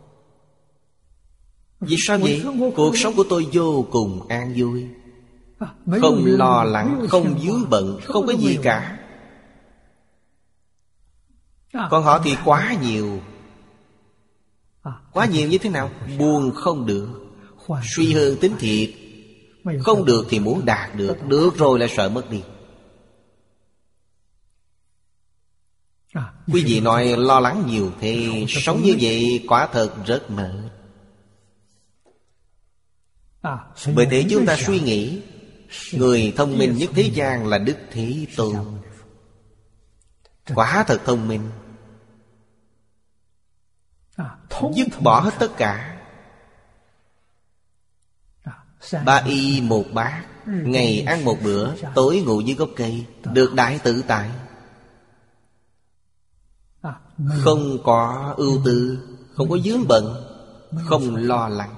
Vì sao vậy? Cuộc sống của tôi vô cùng an vui, không lo lắng, không vướng bận, không có gì cả. Còn họ thì quá nhiều. Quá nhiều như thế nào? Buồn không được, suy hơn tính thiệt. Không được thì muốn đạt được, được rồi lại sợ mất đi. Quý vị nói lo lắng nhiều thì sống như vậy quả thật rất mệt. Bởi thế chúng ta suy nghĩ, người thông minh nhất thế gian là Đức Thế Tôn. Quả thật thông minh, dứt bỏ hết tất cả. 3 y 1 bát, ngày ăn 1 bữa, tối ngủ dưới gốc cây, được đại tự tại. Không có ưu tư, không có vướng bận, không lo lắng.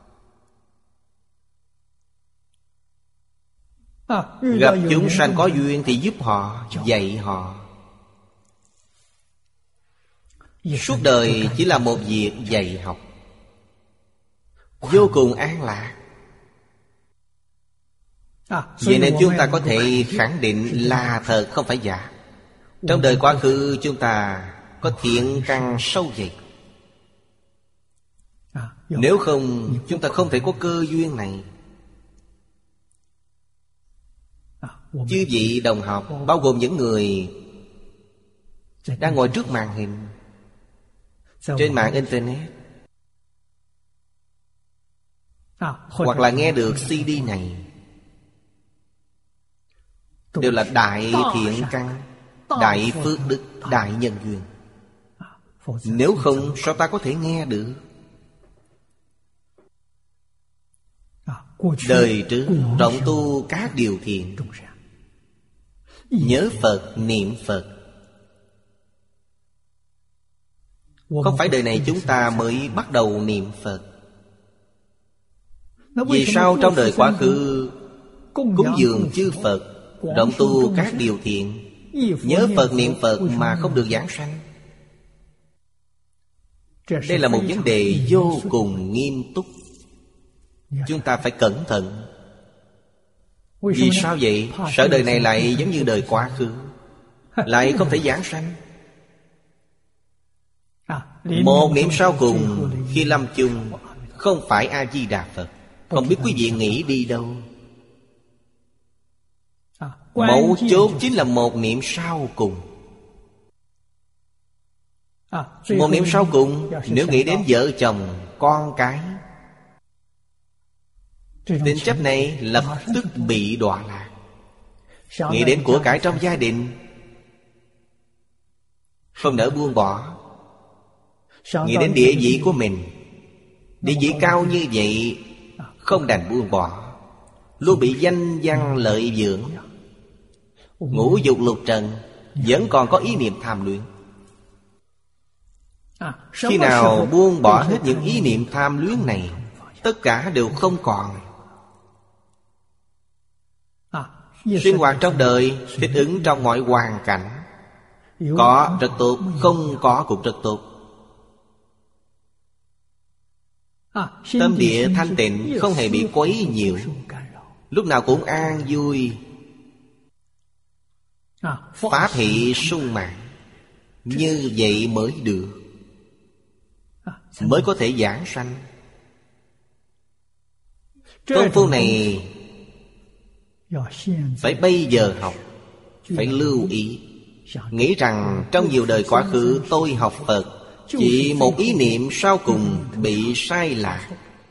Gặp chúng sanh có duyên thì giúp họ, dạy họ. Suốt đời chỉ là một việc dạy học. vô cùng an lạc. Vậy nên chúng ta có thể khẳng định là thật, không phải giả. Trong đời quá khứ chúng ta có thiện căn sâu dày. Nếu không, chúng ta không thể có cơ duyên này. Chư vị đồng học, bao gồm những người đang ngồi trước màn hình, trên mạng Internet, hoặc là nghe được CD này, đều là đại thiện căn, đại phước đức, đại nhân duyên. Nếu không, sao ta có thể nghe được? Đời trước trọng tu các điều thiện, nhớ Phật, niệm Phật. Không phải đời này chúng ta mới bắt đầu niệm Phật. Vì sao trong đời quá khứ cúng dường chư Phật, động tu các điều thiện, nhớ Phật niệm Phật mà không được giảng sanh? Đây là một vấn đề vô cùng nghiêm túc. Chúng ta phải cẩn thận. Vì sao vậy? Sợ đời này lại giống như đời quá khứ, lại không thể giảng sanh. Một niệm sau cùng khi lâm chung không phải A-di-đà Phật. Không biết quý vị nghĩ đi đâu. Mấu chốt chính là một niệm sau cùng. Một niệm sau cùng, nếu nghĩ đến vợ chồng, con cái, tình chấp này lập tức bị đọa lạc. Nghĩ đến của cải trong gia đình, không nỡ buông bỏ. Nghĩ đến địa vị của mình, địa vị cao như vậy, không đành buông bỏ. Luôn bị danh văn lợi dưỡng, ngũ dục lục trần, vẫn còn có ý niệm tham luyện. Khi nào buông bỏ hết những ý niệm tham luyến này, tất cả đều không còn. Sinh hoạt trong đời, thích ứng trong mọi hoàn cảnh. Có rất tốt, không có cũng rất tốt. Tâm địa thanh tịnh, không hề bị quấy nhiễu, lúc nào cũng an vui. Pháp hỷ sung mãn. Như vậy mới được, mới có thể giảng sanh. Công phu này phải bây giờ học, phải lưu ý. Nghĩ rằng trong nhiều đời quá khứ tôi học Phật, chỉ một ý niệm sau cùng bị sai lạc,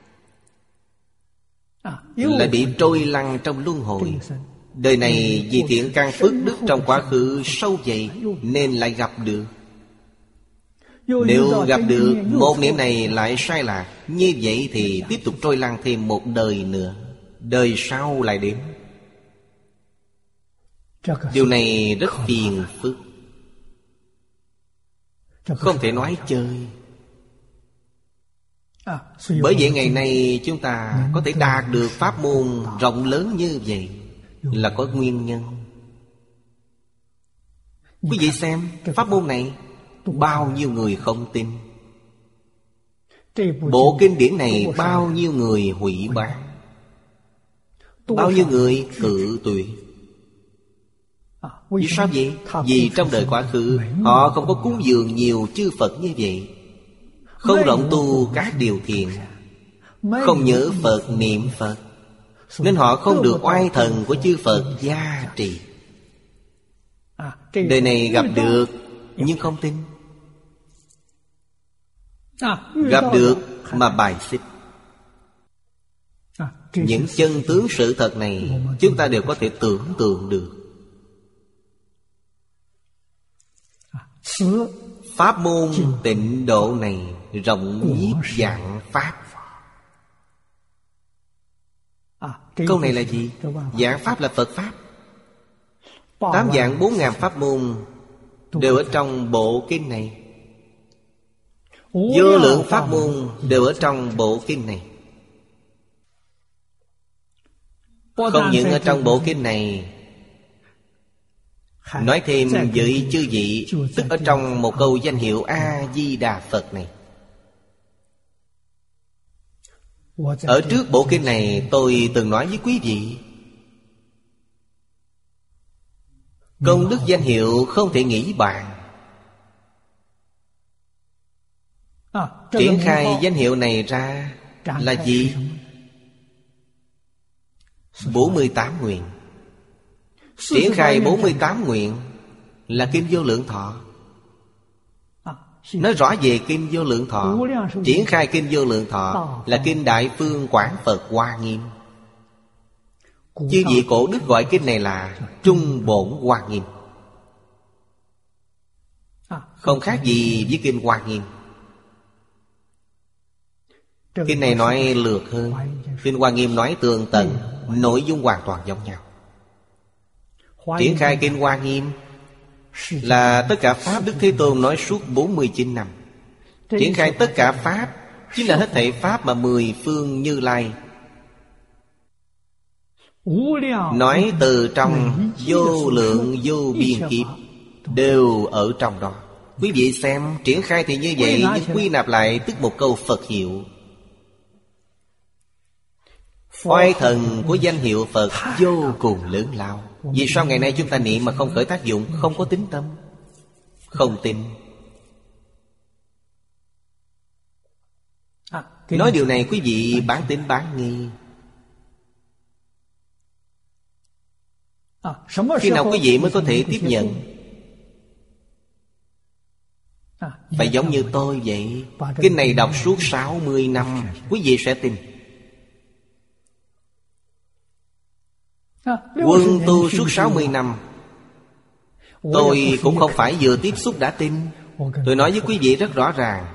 lại bị trôi lăn trong luân hồi. Đời này vì thiện căn phước đức trong quá khứ sâu dày nên lại gặp được. Nếu gặp được một niệm này lại sai lạc, như vậy thì tiếp tục trôi lăn thêm một đời nữa. Đời sau lại đến. Điều này rất phiền phức, không thể nói chơi. Bởi vậy ngày nay chúng ta có thể đạt được pháp môn rộng lớn như vậy là có nguyên nhân. Quý vị xem, pháp môn này bao nhiêu người không tin. Bộ kinh điển này bao nhiêu người hủy bán, bao nhiêu người cự tuyệt. Vì sao vậy? Vì trong đời quá khứ họ không có cúng dường nhiều chư Phật như vậy, không rộng tu các điều thiện, không nhớ Phật niệm Phật, nên họ không được oai thần của chư Phật gia trì. Đời này gặp được nhưng không tin, gặp được mà bài xích. Những chân tướng sự thật này chúng ta đều có thể tưởng tượng được. Pháp môn tịnh độ này rộng nhiếp vạn pháp. Câu này là gì? Vạn pháp là Phật Pháp. 8 vạn 4.000 pháp môn đều ở trong bộ kinh này. Vô lượng pháp môn đều ở trong bộ kinh này. Không những ở trong bộ kinh này, nói thêm với chư vị, tức ở trong một câu danh hiệu A-di-đà Phật này. Ở trước bộ kinh này tôi từng nói với quý vị, công đức danh hiệu không thể nghĩ bàn. Triển khai danh hiệu này ra là gì? 48 nguyện. Triển khai 48 nguyện là Kinh Vô Lượng Thọ. Nói rõ về Kinh Vô Lượng Thọ. Triển khai Kinh Vô Lượng Thọ là Kinh Đại Phương Quảng Phật Hoa Nghiêm. Chư vị cổ đức gọi kinh này là Trung Bổn Hoa Nghiêm, không khác gì với Kinh Hoa Nghiêm. Kinh này nói lược hơn, Kinh Hoa Nghiêm nói tường tận, nội dung hoàn toàn giống nhau. Triển khai Kinh Hoa Nghiêm là tất cả Pháp Đức Thế Tôn nói suốt 49 năm. Triển khai tất cả Pháp chính là hết thảy Pháp mà 10 phương Như Lai nói từ trong vô lượng vô biên kiếp đều ở trong đó. Quý vị xem, triển khai thì như vậy, nhưng quy nạp lại tức một câu Phật hiệu. Oai thần của danh hiệu Phật vô cùng lớn lao. Vì sao ngày nay chúng ta niệm mà không khởi tác dụng? Không có tín tâm, không tin. Nói điều này quý vị bán tín bán nghi. Khi nào quý vị mới có thể tiếp nhận? Phải giống như tôi vậy. Kinh này đọc suốt 60 năm, quý vị sẽ tin. Quân tu suốt 60 năm, tôi cũng không phải vừa tiếp xúc đã tin. Tôi nói với quý vị rất rõ ràng,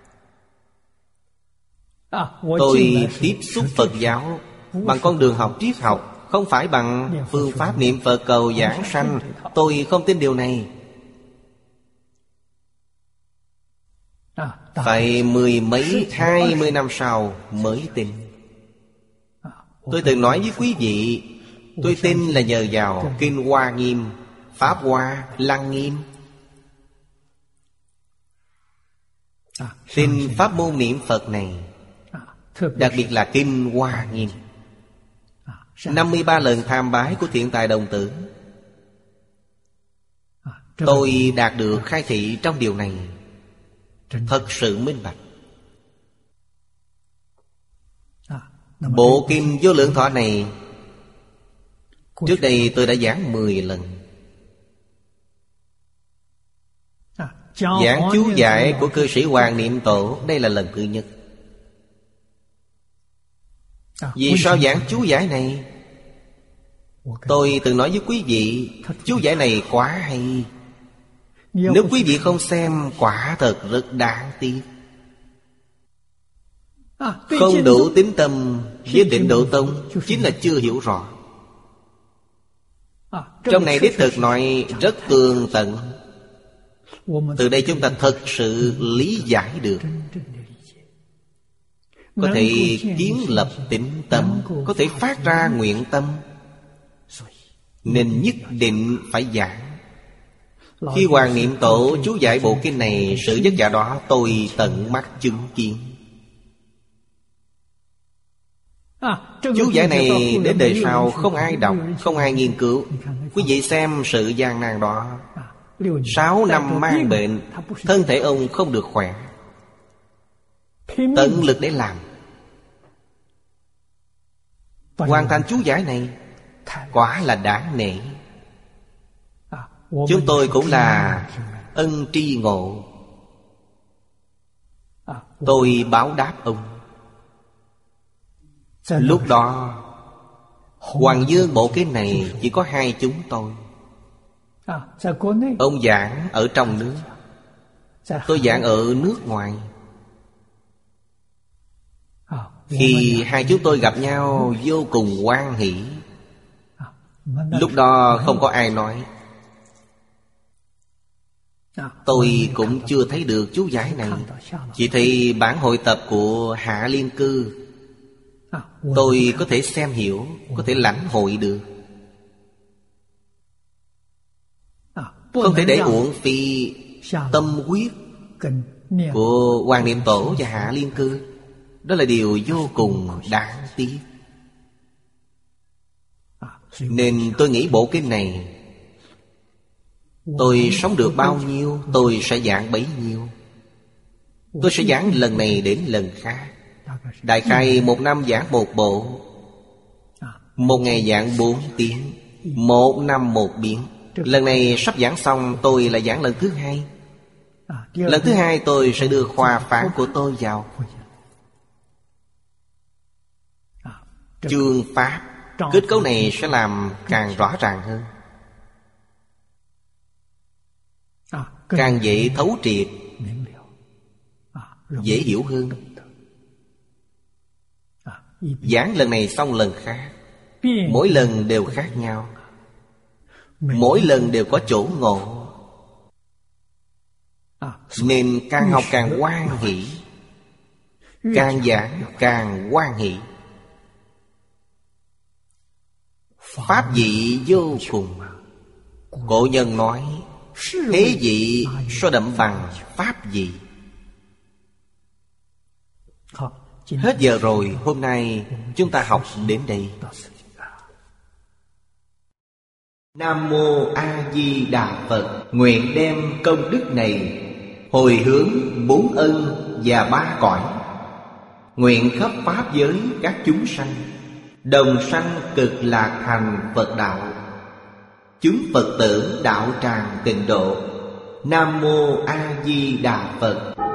tôi tiếp xúc Phật giáo bằng con đường học triết học, không phải bằng phương pháp niệm Phật cầu giảng sanh. Tôi không tin điều này. Phải 10 mấy 20 năm sau mới tin. Tôi từng nói với quý vị, tôi tin là nhờ vào Kinh Hoa Nghiêm, Pháp Hoa, Lăng Nghiêm. Tin pháp môn niệm Phật này, đặc biệt là Kinh Hoa Nghiêm. 53 lần tham bái của Thiện Tài Đồng Tử, tôi đạt được khai thị trong điều này, thật sự minh bạch. Bộ Kinh Vô Lượng Thọ này trước đây tôi đã giảng 10 lần. Giảng chú giải của cư sĩ Hoàng Niệm Tổ, đây là lần thứ nhất. Vì sao giảng chú giải này? Tôi từng nói với quý vị, chú giải này quá hay. Nếu quý vị không xem, quả thật rất đáng tiếc. Không đủ tín tâm với Tịnh Độ Tông chính là chưa hiểu rõ. Trong này đích thực nói rất tường tận. Từ đây chúng ta thật sự lý giải được, có thể kiến lập tín tâm, có thể phát ra nguyện tâm, nên nhất định phải giảng. Khi Hoàng Niệm Tổ chú giải bộ kinh này, sự vất vả đó tôi tận mắt chứng kiến. Chú giải này đến đời sau không ai đọc, không ai nghiên cứu. Quý vị xem sự gian nan đó. 6 năm mang bệnh, thân thể ông không được khỏe, tận lực để làm, hoàn thành chú giải này, quả là đáng nể. Chúng tôi cũng là ân tri ngộ, tôi báo đáp ông. Lúc đó Hoàng Dương bộ kinh này chỉ có 2 chúng tôi. Ông giảng ở trong nước, tôi giảng ở nước ngoài. Khi hai chúng tôi gặp nhau vô cùng hoan hỷ. Lúc đó không có ai nói. Tôi cũng chưa thấy được chú giải này, chỉ thấy bản hội tập của Hạ Liên Cư. Tôi có thể xem hiểu, có thể lãnh hội được. Không thể để uổng phí tâm huyết của Hoàng Niệm Tổ và Hạ Liên Cư. Đó là điều vô cùng đáng tiếc. Nên tôi nghĩ bộ kinh này, tôi sống được bao nhiêu tôi sẽ giảng bấy nhiêu. Tôi sẽ giảng lần này đến lần khác. Đại khái 1 năm giảng 1 bộ, 1 ngày giảng 4 tiếng, 1 năm 1 biến. Lần này sắp giảng xong, tôi lại giảng lần thứ 2. Lần thứ 2 tôi sẽ đưa khoa phán của tôi vào. Chương pháp, kết cấu này sẽ làm càng rõ ràng hơn, càng dễ thấu triệt, dễ hiểu hơn. Giảng lần này xong lần khác, mỗi lần đều khác nhau, mỗi lần đều có chỗ ngộ. Nên càng học càng hoan hỷ, càng giảng càng hoan hỷ. Pháp vị vô cùng. Cổ nhân nói, thế vị so đậm bằng pháp vị. Hết giờ rồi, hôm nay chúng ta học đến đây. Nam Mô A Di Đà Phật. Nguyện đem công đức này hồi hướng 4 ân và 3 cõi. Nguyện khắp pháp giới các chúng sanh đồng sanh cực lạc thành Phật đạo. Chúng Phật tử đạo tràng tịnh độ. Nam Mô A Di Đà Phật.